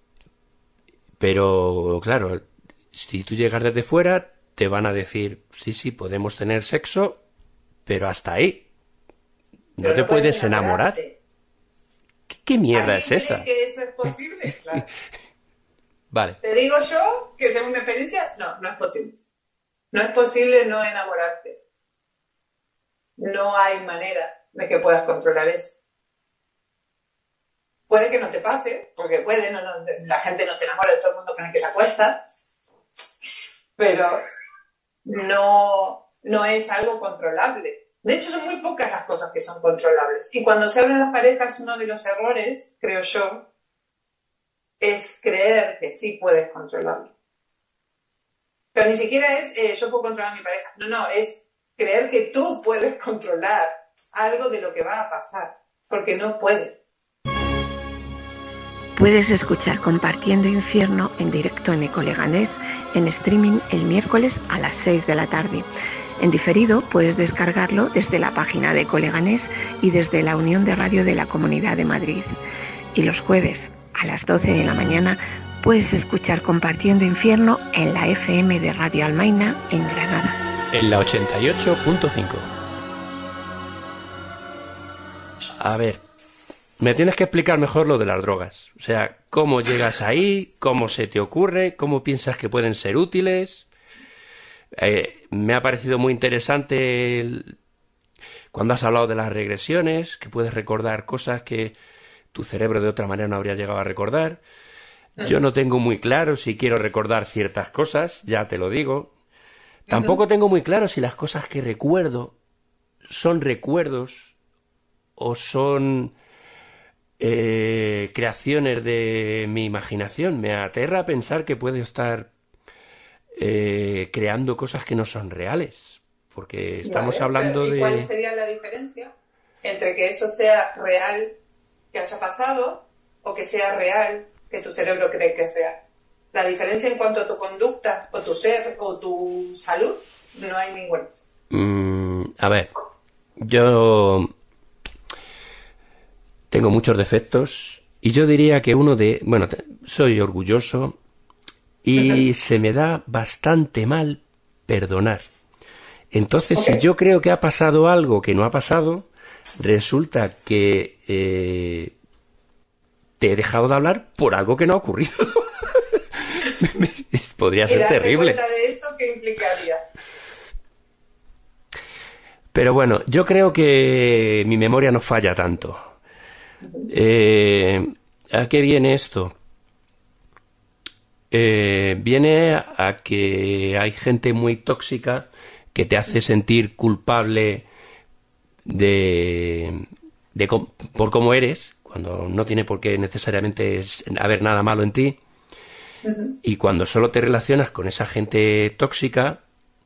pero claro, si tú llegas desde fuera, te van a decir, sí, sí, podemos tener sexo, pero hasta ahí. No Pero te no puedes puedes enamorar. enamorarte. ¿Qué, qué mierda ¿Alguien es cree esa? que eso es posible? Claro. Vale. Te digo yo que según mi experiencia, no, no es posible. No es posible no enamorarte. No hay manera de que puedas controlar eso. Puede que no te pase, porque puede, no, no, la gente no se enamora de todo el mundo con el que se acuesta, pero no, no es algo controlable. De hecho, son muy pocas las cosas que son controlables. Y cuando se abren las parejas, uno de los errores, creo yo, es creer que sí puedes controlarlo. Pero ni siquiera es eh, yo puedo controlar a mi pareja. No, no, es creer que tú puedes controlar algo de lo que va a pasar, porque no puedes. Puedes escuchar Compartiendo Infierno en directo en Ecoleganés, en streaming el miércoles a las seis de la tarde. En diferido puedes descargarlo desde la página de Ecoleganés y desde la Unión de Radio de la Comunidad de Madrid. Y los jueves a las doce de la mañana puedes escuchar Compartiendo Infierno en la F M de Radio Almaina en Granada. En la ochenta y ocho punto cinco. A ver, me tienes que explicar mejor lo de las drogas. O sea, cómo llegas ahí, cómo se te ocurre, cómo piensas que pueden ser útiles. Eh, me ha parecido muy interesante el... cuando has hablado de las regresiones, que puedes recordar cosas que tu cerebro de otra manera no habría llegado a recordar. Yo no tengo muy claro si quiero recordar ciertas cosas, ya te lo digo. Tampoco tengo muy claro si las cosas que recuerdo son recuerdos o son eh, creaciones de mi imaginación. Me aterra pensar que puedo estar eh, creando cosas que no son reales, porque estamos Vale, hablando pero ¿y de... cuál sería la diferencia entre que eso sea real, que haya pasado, o que sea real, que tu cerebro cree que sea? La diferencia en cuanto a tu conducta, o tu ser, o tu salud, no hay ninguna. Mm, a ver, yo tengo muchos defectos y yo diría que uno de... Bueno, te- soy orgulloso y se me da bastante mal perdonar. Entonces, Ok. si yo creo que ha pasado algo que no ha pasado, resulta que eh, te he dejado de hablar por algo que no ha ocurrido. Podría Y ser darte terrible. cuenta de eso, ¿qué implicaría? Pero bueno, yo creo que mi memoria no falla tanto. Eh, ¿a qué viene esto? Eh, viene a que hay gente muy tóxica que te hace sentir culpable de, de com- por cómo eres, cuando no tiene por qué necesariamente es- haber nada malo en ti. Y cuando solo te relacionas con esa gente tóxica,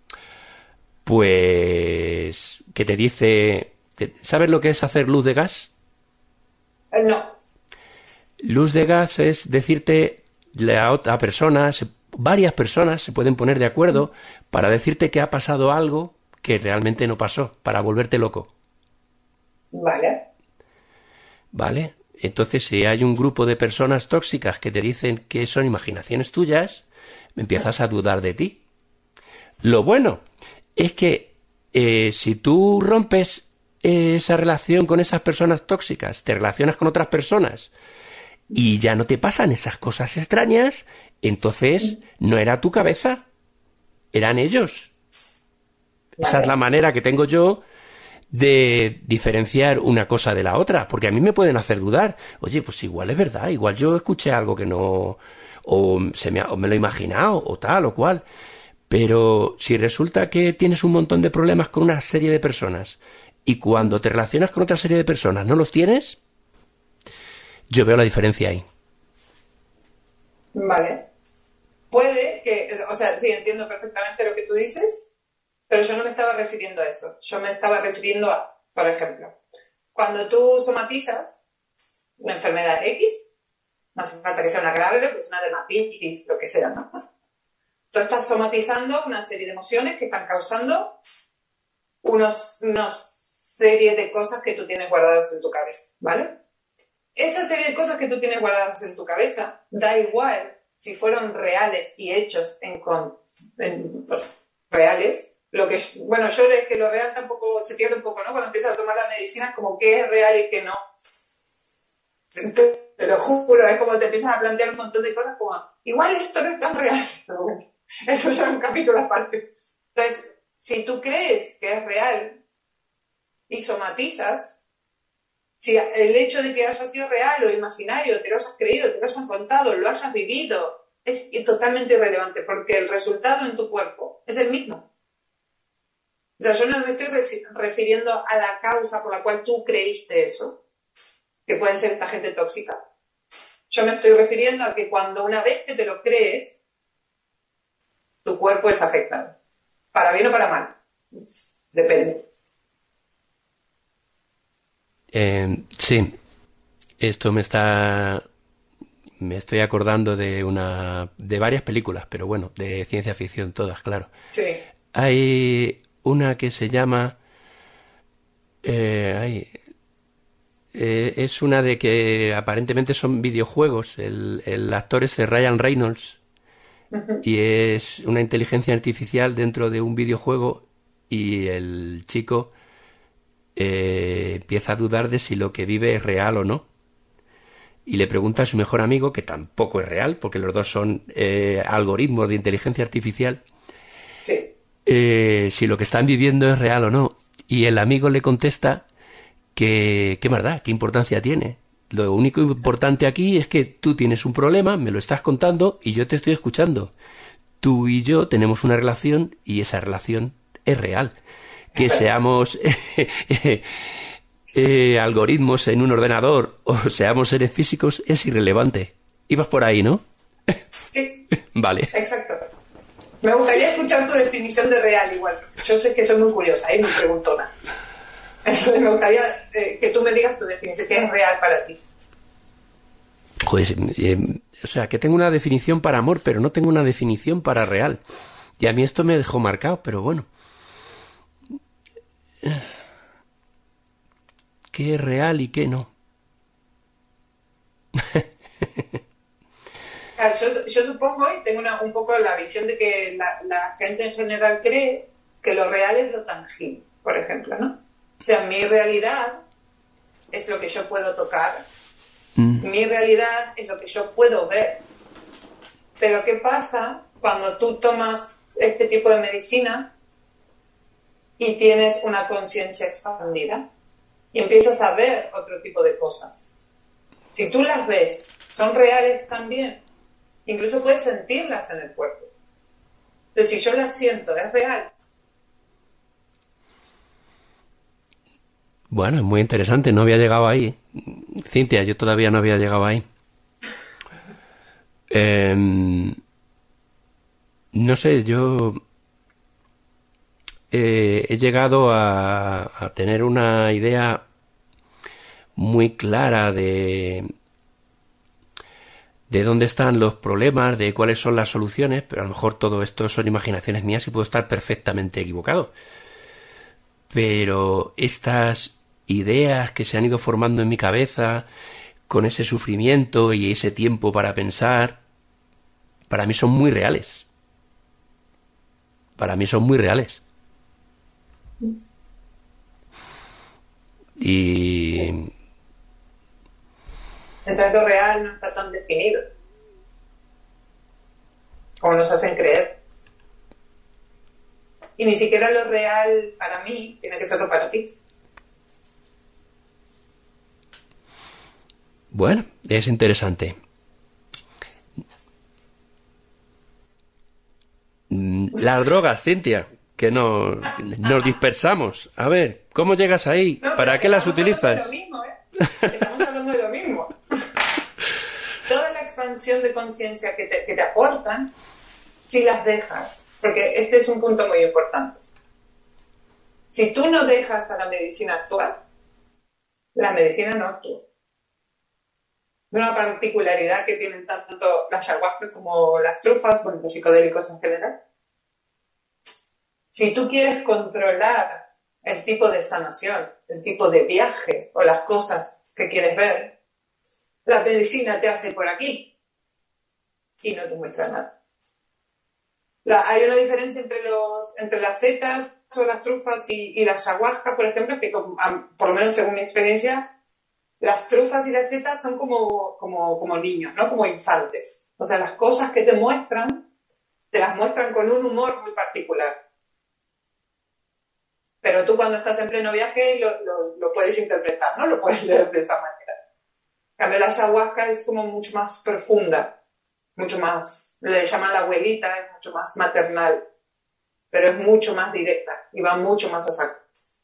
pues que te dice, ¿sabes lo que es hacer luz de gas? Eh, No. Luz de gas es decirte la otra persona, se- varias personas se pueden poner de acuerdo para decirte que ha pasado algo que realmente no pasó, para volverte loco. Vale. ¿Vale? Entonces, si hay un grupo de personas tóxicas que te dicen que son imaginaciones tuyas, empiezas a dudar de ti. Lo bueno es que eh, si tú rompes eh, esa relación con esas personas tóxicas, te relacionas con otras personas y ya no te pasan esas cosas extrañas, entonces no era tu cabeza, eran ellos. Vale. Esa es la manera que tengo yo de diferenciar una cosa de la otra, porque a mí me pueden hacer dudar. Oye, pues igual es verdad, igual yo escuché algo que no, o, se me, ha- o me lo he imaginado, o tal o cual. Pero si resulta que tienes un montón de problemas con una serie de personas y cuando te relacionas con otra serie de personas no los tienes, yo veo la diferencia ahí. Vale. Puede que, o sea, sí, entiendo perfectamente lo que tú dices, pero yo no me estaba refiriendo a eso. Yo me estaba refiriendo a, por ejemplo, cuando tú somatizas una enfermedad X, no hace falta que sea una grave, pues una dermatitis, lo que sea, ¿no? Tú estás somatizando una serie de emociones que están causando unos, unos serie de cosas que tú tienes guardadas en tu cabeza, ¿vale? Esa serie de cosas que tú tienes guardadas en tu cabeza, da igual si fueron reales y hechos en, con, en pues, reales. Lo que, bueno, yo es que lo real tampoco se pierde un poco, ¿no? Cuando empiezas a tomar la medicina, como qué es real y qué no. Te, te lo juro, es como te empiezas a plantear un montón de cosas como, igual esto no es tan real, pero bueno, eso ya es un capítulo aparte. Entonces, si tú crees que es real y somatizas, si el hecho de que haya sido real o imaginario, te lo hayas creído, te lo hayas contado, lo hayas vivido, es, es totalmente irrelevante porque el resultado en tu cuerpo es el mismo. O sea, yo no me estoy refiriendo a la causa por la cual tú creíste eso, que pueden ser esta gente tóxica. Yo me estoy refiriendo a que cuando una vez que te lo crees, tu cuerpo es afectado. Para bien o para mal. Depende. Eh, sí, esto me está... Me estoy acordando de una... de varias películas, pero bueno, de ciencia ficción todas, claro. Sí. Hay una que se llama... eh, ay, eh, es una de que aparentemente son videojuegos. El, el actor es Ryan Reynolds Uh-huh. y es una inteligencia artificial dentro de un videojuego y el chico eh, empieza a dudar de si lo que vive es real o no. Y le pregunta a su mejor amigo, que tampoco es real, porque los dos son eh, algoritmos de inteligencia artificial, Sí. eh, si lo que están viviendo es real o no. Y el amigo le contesta que, qué verdad, qué importancia tiene. Lo único importante aquí es que tú tienes un problema, me lo estás contando y yo te estoy escuchando. Tú y yo tenemos una relación y esa relación es real. Que seamos eh, eh, algoritmos en un ordenador o seamos seres físicos es irrelevante. Ibas por ahí, ¿no? Sí. Vale. Exacto. Me gustaría escuchar tu definición de real igual. Yo sé que soy muy curiosa y muy preguntona. Entonces me gustaría eh, que tú me digas tu definición, qué es real para ti. Pues, eh, o sea, que tengo una definición para amor, pero no tengo una definición para real. Y a mí esto me dejó marcado, pero bueno. ¿Qué es real y qué no? Claro, yo, yo supongo y tengo una, un poco la visión de que la, la gente en general cree que lo real es lo tangible, por ejemplo, ¿no? O sea, mi realidad es lo que yo puedo tocar, Mm. mi realidad es lo que yo puedo ver. Pero ¿qué pasa cuando tú tomas este tipo de medicina y tienes una conciencia expandida y empiezas a ver otro tipo de cosas? Si tú las ves, son reales también. Incluso puedes sentirlas en el cuerpo. Entonces, si yo las siento, es real. Bueno, es muy interesante, no había llegado ahí. Cintia, yo todavía no había llegado ahí. Eh, no sé, yo eh, he llegado a, a tener una idea muy clara de, de dónde están los problemas, de cuáles son las soluciones, pero a lo mejor todo esto son imaginaciones mías y puedo estar perfectamente equivocado. Pero estas ideas que se han ido formando en mi cabeza, con ese sufrimiento y ese tiempo para pensar, para mí son muy reales. Para mí son muy reales. Y... Entonces lo real no está tan definido como nos hacen creer. Y ni siquiera lo real para mí tiene que serlo para ti. Bueno, es interesante. Las drogas, Cintia, que no, nos dispersamos. A ver, ¿cómo llegas ahí? No, ¿Para qué las utilizas? Estamos hablando de lo mismo, ¿eh? Estamos hablando de lo mismo. Toda la expansión de conciencia que te, que te aportan, si las dejas, porque este es un punto muy importante. Si tú no dejas a la medicina actuar, la medicina no actúa. Una particularidad que tienen tanto la ayahuasca como las trufas, bueno, los psicodélicos en general. Si tú quieres controlar el tipo de sanación, el tipo de viaje o las cosas que quieres ver, la medicina te hace por aquí y no te muestra nada. La, hay una diferencia entre, los, entre las setas o las trufas y, y la ayahuasca, por ejemplo, que con, por lo menos según mi experiencia, las trufas y las setas son como, como, como niños, ¿no? Como infantes. O sea, las cosas que te muestran, te las muestran con un humor muy particular. Pero tú cuando estás en pleno viaje lo, lo, lo puedes interpretar, ¿no? Lo puedes leer de esa manera. En cambio, la ayahuasca es como mucho más profunda, mucho más, le llaman la abuelita, es mucho más maternal, pero es mucho más directa y va mucho más a saco.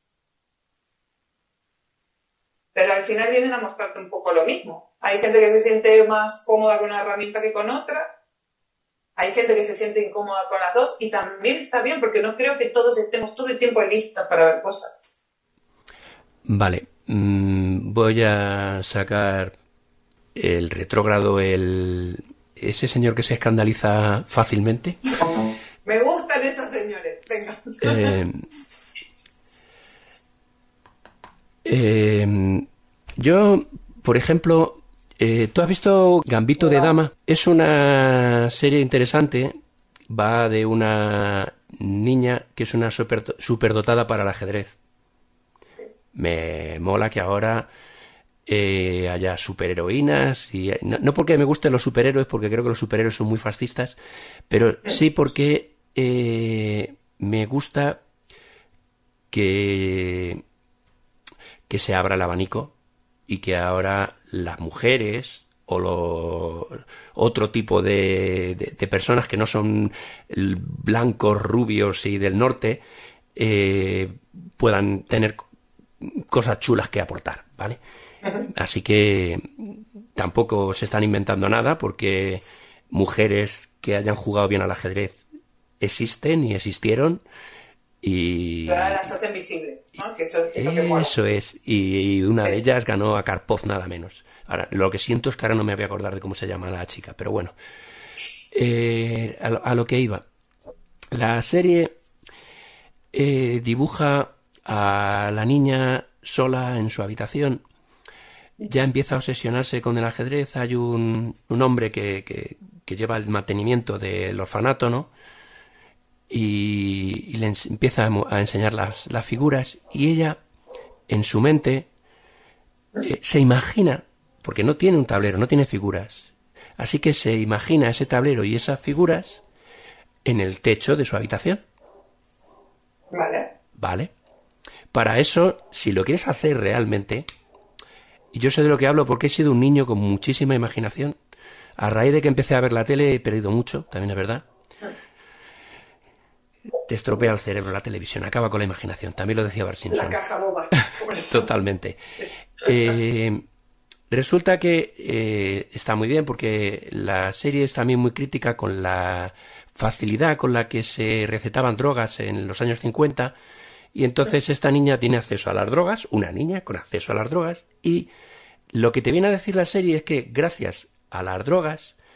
Pero al final vienen a mostrarte un poco lo mismo. Hay gente que se siente más cómoda con una herramienta que con otra. Hay gente que se siente incómoda con las dos y también está bien, porque no creo que todos estemos todo el tiempo listos para ver cosas. Vale, mm, voy a sacar el retrógrado, el ese señor que se escandaliza fácilmente. Me gustan esos señores, venga. Eh, eh, yo, por ejemplo... Eh, ¿tú has visto Gambito de Dama? Es una serie interesante. Va de una niña que es una super, superdotada para el ajedrez. Me mola que ahora eh, haya superheroínas. Y, no, no porque me gusten los superhéroes, porque creo que los superhéroes son muy fascistas, pero sí porque eh, me gusta que, que se abra el abanico y que ahora las mujeres o lo, otro tipo de, de, de personas que no son blancos, rubios y del norte eh, puedan tener cosas chulas que aportar, ¿vale? Uh-huh. Así que tampoco se están inventando nada, porque mujeres que hayan jugado bien al ajedrez existen y existieron. Y pero ahora las hacen visibles, ¿no? Que eso es, lo que eso es. Y una de ellas ganó a Karpov nada menos. Ahora, lo que siento es que ahora no me voy a acordar de cómo se llama la chica, pero bueno. Eh, a, lo, a lo que iba. La serie eh, dibuja a la niña sola en su habitación. Ya empieza a obsesionarse con el ajedrez. Hay un, un hombre que, que, que lleva el mantenimiento del orfanato, ¿no? Y, y le ens- empieza a, a enseñar las, las figuras, y ella en su mente eh, se imagina, porque no tiene un tablero, no tiene figuras, así que se imagina ese tablero y esas figuras en el techo de su habitación. Vale. Vale. Para eso, si lo quieres hacer realmente, y yo sé de lo que hablo porque he sido un niño con muchísima imaginación, a raíz de que empecé a ver la tele he perdido mucho, también es verdad. Te estropea el cerebro la televisión, acaba con la imaginación. También lo decía Bart Simpson. La caja boba. Totalmente. Sí. Eh, resulta que eh, está muy bien, porque la serie es también muy crítica con la facilidad con la que se recetaban drogas en los años cincuenta, y entonces esta niña tiene acceso a las drogas, una niña con acceso a las drogas, y lo que te viene a decir la serie es que gracias a las drogas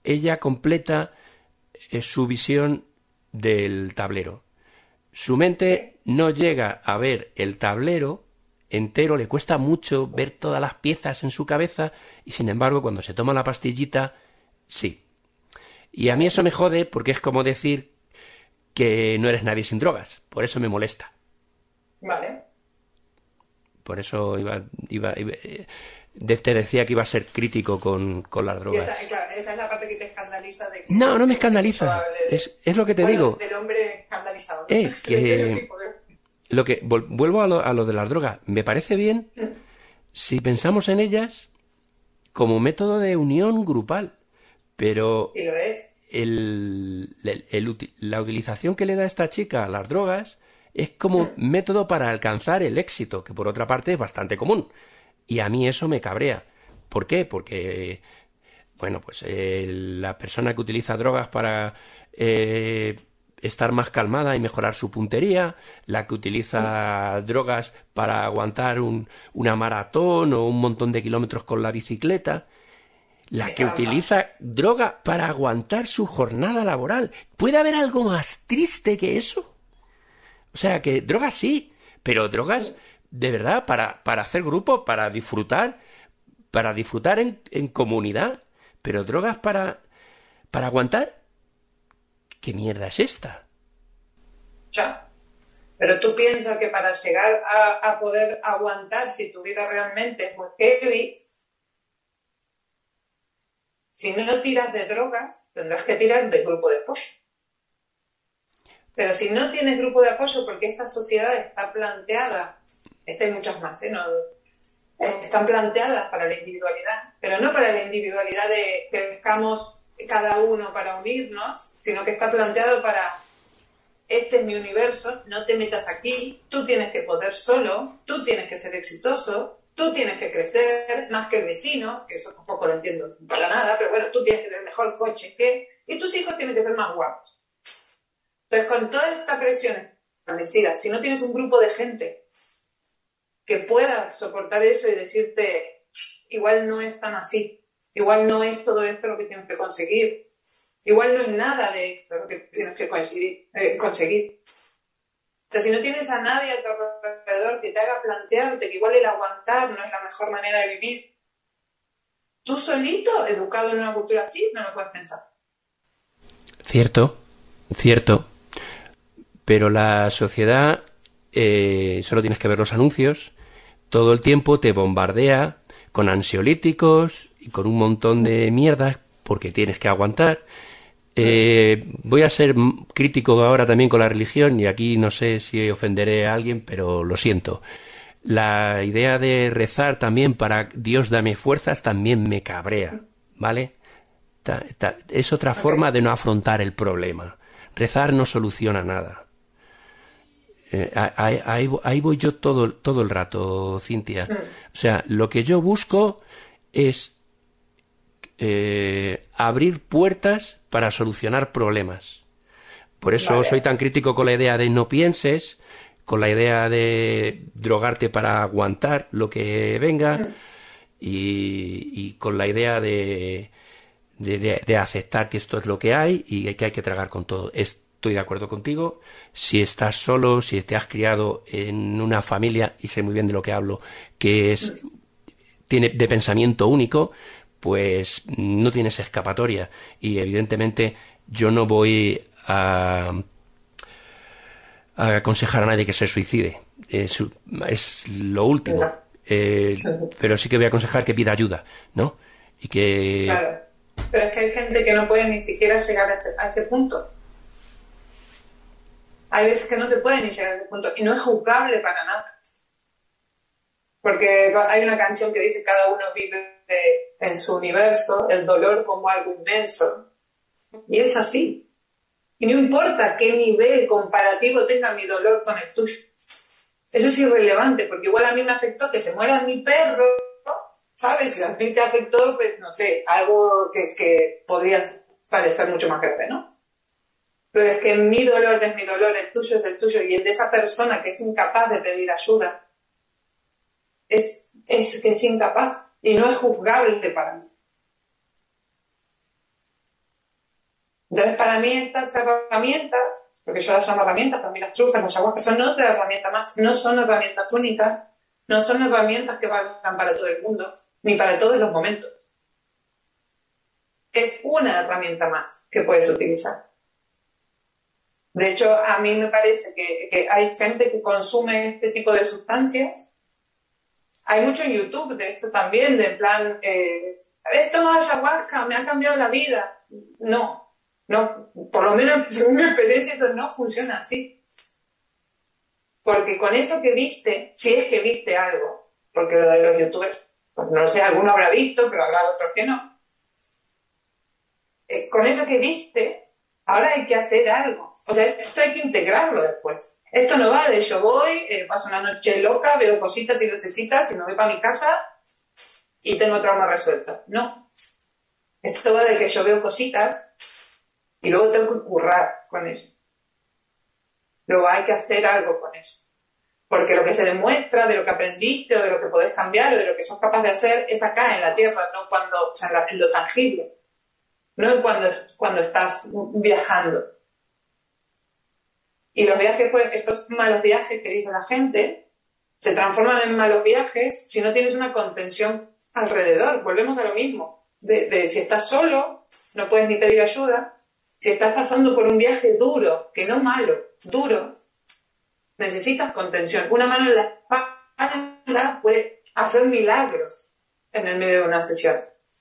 ella completa eh, su visión del tablero. Su mente no llega a ver el tablero entero, le cuesta mucho ver todas las piezas en su cabeza y sin embargo cuando se toma la pastillita, sí. Y a mí eso me jode porque es como decir que no eres nadie sin drogas, por eso me molesta. Vale. Por eso iba, iba, iba de, te decía que iba a ser crítico con, con las drogas. Esa, claro, esa es la parte que te escandaliza de que... No, no me de, escandaliza, de, es, es lo que te bueno, digo. del hombre escandalizado, ¿no? Es que... Lo que vuelvo a lo, a lo de las drogas. Me parece bien si pensamos en ellas como método de unión grupal, pero y lo es. El, el, el, la utilización que le da esta chica a las drogas es como mm. método para alcanzar el éxito, que por otra parte es bastante común. Y a mí eso me cabrea. ¿Por qué? Porque, bueno, pues eh, la persona que utiliza drogas para eh, estar más calmada y mejorar su puntería, la que utiliza mm. drogas para aguantar un, una maratón o un montón de kilómetros con la bicicleta, la que utiliza droga para aguantar su jornada laboral. ¿Puede haber algo más triste que eso? O sea, que drogas sí, pero drogas de verdad para, para hacer grupo, para disfrutar, para disfrutar en, en comunidad, pero drogas para, para aguantar. ¿Qué mierda es esta? Ya. Pero tú piensas que para llegar a, a poder aguantar, si tu vida realmente es muy heavy, si no tiras de drogas, tendrás que tirar de grupo de apoyo. Pero si no tienes grupo de apoyo, porque esta sociedad está planteada, esta hay muchas más, ¿eh? No, están planteadas para la individualidad, pero no para la individualidad de que crezcamos cada uno para unirnos, sino que está planteado para, este es mi universo, no te metas aquí, tú tienes que poder solo, tú tienes que ser exitoso, tú tienes que crecer más que el vecino, que eso tampoco lo entiendo para nada, pero bueno, tú tienes que tener mejor coche que... Y tus hijos tienen que ser más guapos. Entonces, con toda esta presión establecida, si no tienes un grupo de gente que pueda soportar eso y decirte, igual no es tan así, igual no es todo esto lo que tienes que conseguir, igual no es nada de esto lo que tienes que conseguir. Eh, conseguir. O sea, si no tienes a nadie a tu alrededor que te haga plantearte que igual el aguantar no es la mejor manera de vivir, tú solito, educado en una cultura así, no lo puedes pensar. Cierto, cierto. Pero la sociedad, eh, solo tienes que ver los anuncios, todo el tiempo te bombardea con ansiolíticos y con un montón de mierdas porque tienes que aguantar. Eh, voy a ser crítico ahora también con la religión y aquí no sé si ofenderé a alguien, pero lo siento. La idea de rezar también para Dios dame fuerzas también me cabrea, ¿vale? Ta, ta, es otra okay. forma de no afrontar el problema. Rezar no soluciona nada. Eh, ahí, ahí, ahí voy yo todo, todo el rato, Cintia. O sea, lo que yo busco es eh, abrir puertas para solucionar problemas. Por eso vale. soy tan crítico con la idea de no pienses, con la idea de drogarte para aguantar lo que venga mm. y, y con la idea de, de, de, de aceptar que esto es lo que hay y que hay que tragar con todo. Estoy de acuerdo contigo. Si estás solo, si te has criado en una familia, y sé muy bien de lo que hablo, que es mm. tiene de pensamiento único, pues no tienes escapatoria y evidentemente yo no voy a, a aconsejar a nadie que se suicide, es, es lo último, eh, pero sí que voy a aconsejar que pida ayuda, ¿no? Y que... Claro, pero es que hay gente que no puede ni siquiera llegar a ese, a ese punto. Hay veces que no se puede ni llegar a ese punto y no es juzgable para nada. Porque hay una canción que dice cada uno vive en su universo el dolor como algo inmenso. Y es así. Y no importa qué nivel comparativo tenga mi dolor con el tuyo. Eso es irrelevante, porque igual a mí me afectó que se muera mi perro, ¿sabes? A mí te afectó, pues, no sé, algo que, que podría parecer mucho más grave, ¿no? Pero es que mi dolor es mi dolor, el tuyo es el tuyo, y el de esa persona que es incapaz de pedir ayuda, es, es que es incapaz y no es juzgable para mí. Entonces, para mí estas herramientas, porque yo las llamo herramientas, para mí las trufas, las ayahuasca son otra herramienta más, no son herramientas únicas, no son herramientas que valgan para todo el mundo, ni para todos los momentos. Es una herramienta más que puedes utilizar. De hecho, a mí me parece que, que hay gente que consume este tipo de sustancias. Hay mucho en YouTube de esto también, de en plan, eh, esto es ayahuasca, me ha cambiado la vida. No, no, por lo menos según mi experiencia eso no funciona así. Porque con eso que viste, si es que viste algo, porque lo de los youtubers, pues no lo sé, alguno habrá visto, pero habrá otros que no. Eh, con eso que viste, ahora hay que hacer algo. O sea, esto hay que integrarlo después. Esto no va de yo voy, eh, paso una noche loca, veo cositas y lucecitas y me voy para mi casa y tengo trauma resuelto. No. Esto va de que yo veo cositas y luego tengo que currar con eso. Luego hay que hacer algo con eso. Porque lo que se demuestra de lo que aprendiste o de lo que podés cambiar o de lo que sos capaz de hacer es acá en la tierra, no cuando, o sea, en, la, en lo tangible. No cuando, cuando estás viajando. Y los viajes, pues, estos malos viajes que dice la gente, se transforman en malos viajes si no tienes una contención alrededor. Volvemos a lo mismo. De, de si estás solo, no puedes ni pedir ayuda. Si estás pasando por un viaje duro, que no malo, duro, necesitas contención. Una mano en la espalda puede hacer milagros en el medio de una sesión.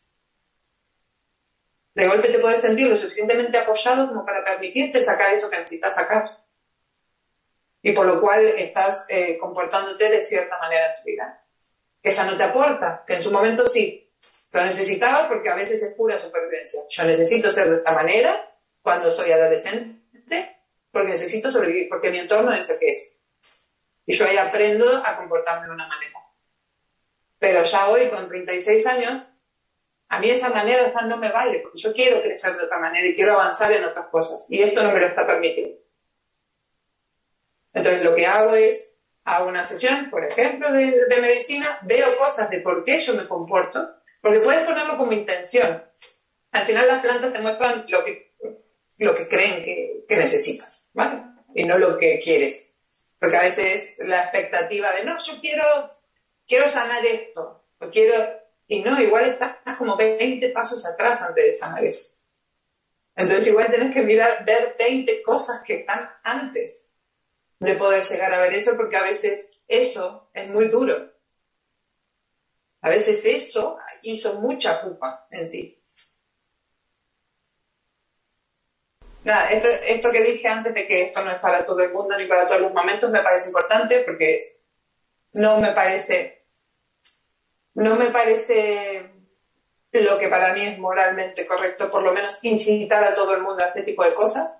De golpe te puedes sentir lo suficientemente apoyado como para permitirte sacar eso que necesitas sacar. Y por lo cual estás eh, comportándote de cierta manera en tu vida. Que ya no te aporta, que en su momento sí. Lo necesitabas porque a veces es pura supervivencia. Yo necesito ser de esta manera cuando soy adolescente porque necesito sobrevivir, porque mi entorno es el que es. Y yo ahí aprendo a comportarme de una manera. Pero ya hoy, con treinta y seis años, a mí esa manera ya no me vale, porque yo quiero crecer de otra manera y quiero avanzar en otras cosas. Y esto no me lo está permitiendo. Entonces lo que hago es, hago una sesión, por ejemplo, de, de medicina, veo cosas de por qué yo me comporto, porque puedes ponerlo como intención. Al final las plantas te muestran lo que, lo que creen que, que necesitas, ¿vale? Y no lo que quieres. Porque a veces la expectativa de, no, yo quiero, quiero sanar esto, o quiero... Y no, igual estás como veinte pasos atrás antes de sanar eso. Entonces igual tenés que mirar, ver veinte cosas que están antes de poder llegar a ver eso, porque a veces eso es muy duro. A veces eso hizo mucha pupa en ti. Nada, esto, esto que dije antes de que esto no es para todo el mundo ni para todos los momentos me parece importante porque no me parece... No me parece lo que para mí es moralmente correcto, por lo menos incitar a todo el mundo a este tipo de cosas.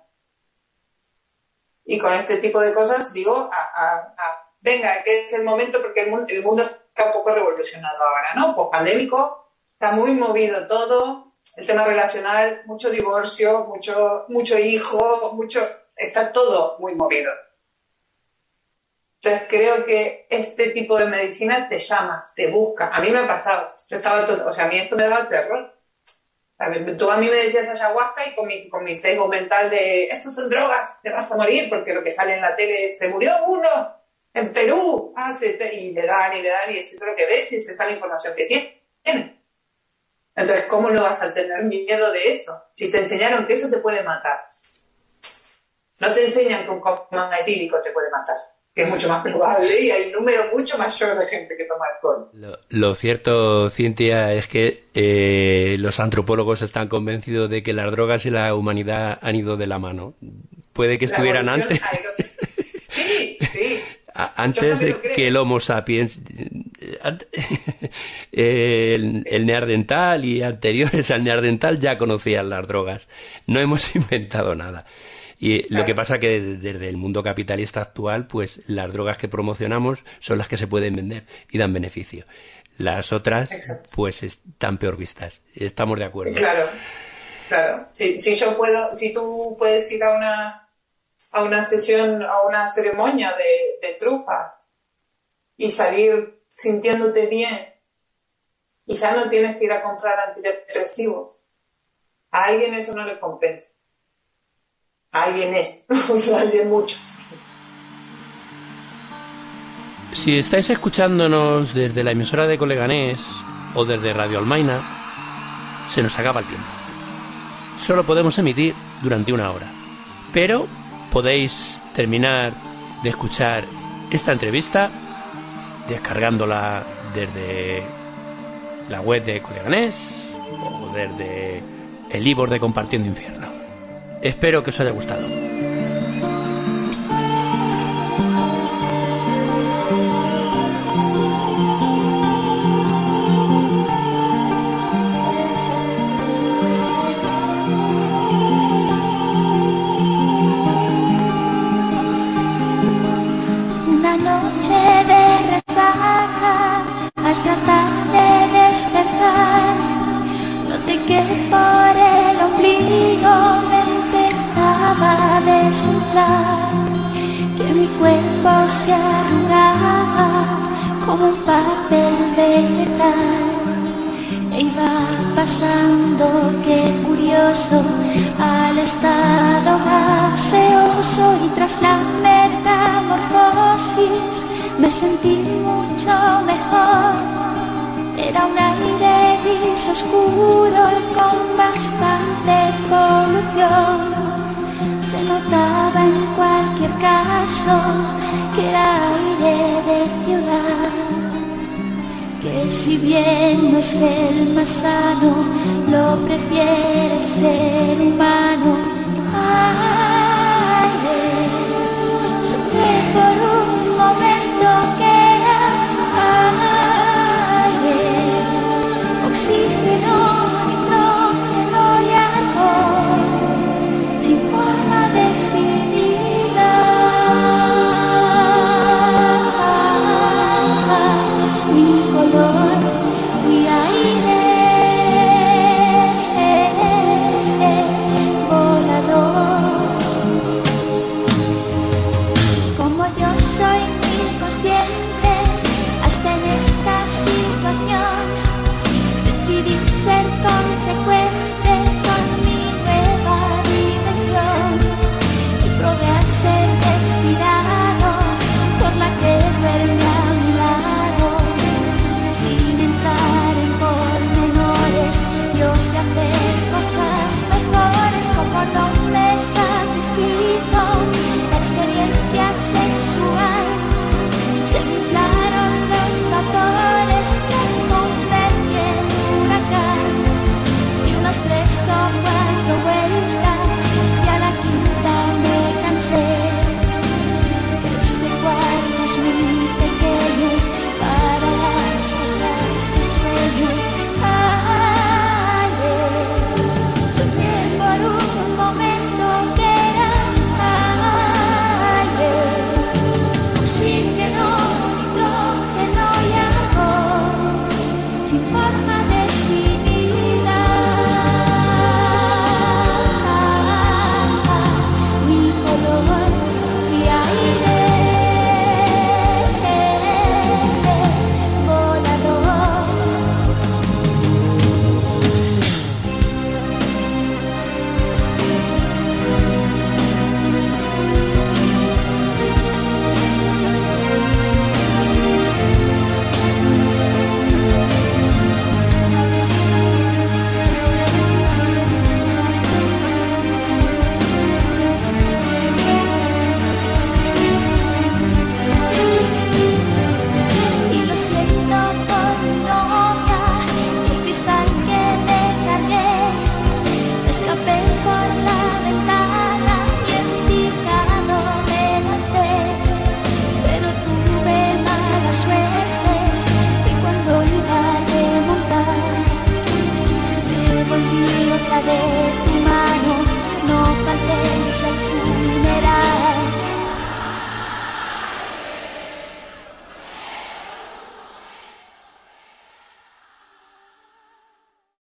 Y con este tipo de cosas digo, a, a, a, venga, que es el momento, porque el mundo, el mundo está un poco revolucionado ahora, ¿no? Pues pandémico, está muy movido todo, el tema relacional, mucho divorcio, mucho, mucho hijo, mucho, está todo muy movido. Entonces creo que este tipo de medicina te llama, te busca. A mí me ha pasado. Yo estaba todo, o sea, a mí esto me daba terror. Tú a mí me decías ayahuasca y con mi, con mi sesgo mental de estos son drogas, te vas a morir, porque lo que sale en la tele es, te murió uno en Perú, hace, y le dan y le dan y eso es lo que ves y es esa la información que tienes. Entonces, ¿cómo no vas a tener miedo de eso? Si te enseñaron que eso te puede matar. No te enseñan que un coma etílico te puede matar, que es mucho más probable y hay un número mucho mayor de gente que toma alcohol. Lo, lo cierto, Cintia, es que eh, los antropólogos están convencidos de que las drogas y la humanidad han ido de la mano. Puede que estuvieran antes. Sí, sí. Antes de que el Homo sapiens, el, el neandertal y anteriores al neandertal ya conocían las drogas. No hemos inventado nada. Y lo que pasa que desde el mundo capitalista actual, pues las drogas que promocionamos son las que se pueden vender y dan beneficio. Las otras, exacto, pues están peor vistas. Estamos de acuerdo. Claro, claro. Si, si yo puedo, si tú puedes ir a una, a una sesión, a una ceremonia de, de trufas y salir sintiéndote bien y ya no tienes que ir a comprar antidepresivos, a alguien eso no le compensa. Hay en esto, o sea, hay en muchos. Si estáis escuchándonos desde la emisora de Coleganés o desde Radio Almaina, se nos acaba el tiempo. Solo podemos emitir durante una hora. Pero podéis terminar de escuchar esta entrevista descargándola desde la web de Coleganés o desde el iVoox de Compartiendo Infierno. Espero que os haya gustado. Una noche de resaca, al tratar de despertar, noté que por el ombligo me empezaba a desinflar, que mi cuerpo se arrugaba como un papel vegetal. E iba pasando, qué curioso, al estado gaseoso, y tras la metamorfosis me sentí mucho mejor. Era un aire gris oscuro y con bastante polución. Se notaba en cualquier caso que era aire de ciudad, que si bien no es el más sano, lo prefiere el ser humano. Aire, soñé por un momento que era aire, oxígeno, nitrógeno y alcohol, sin forma definida. Mi color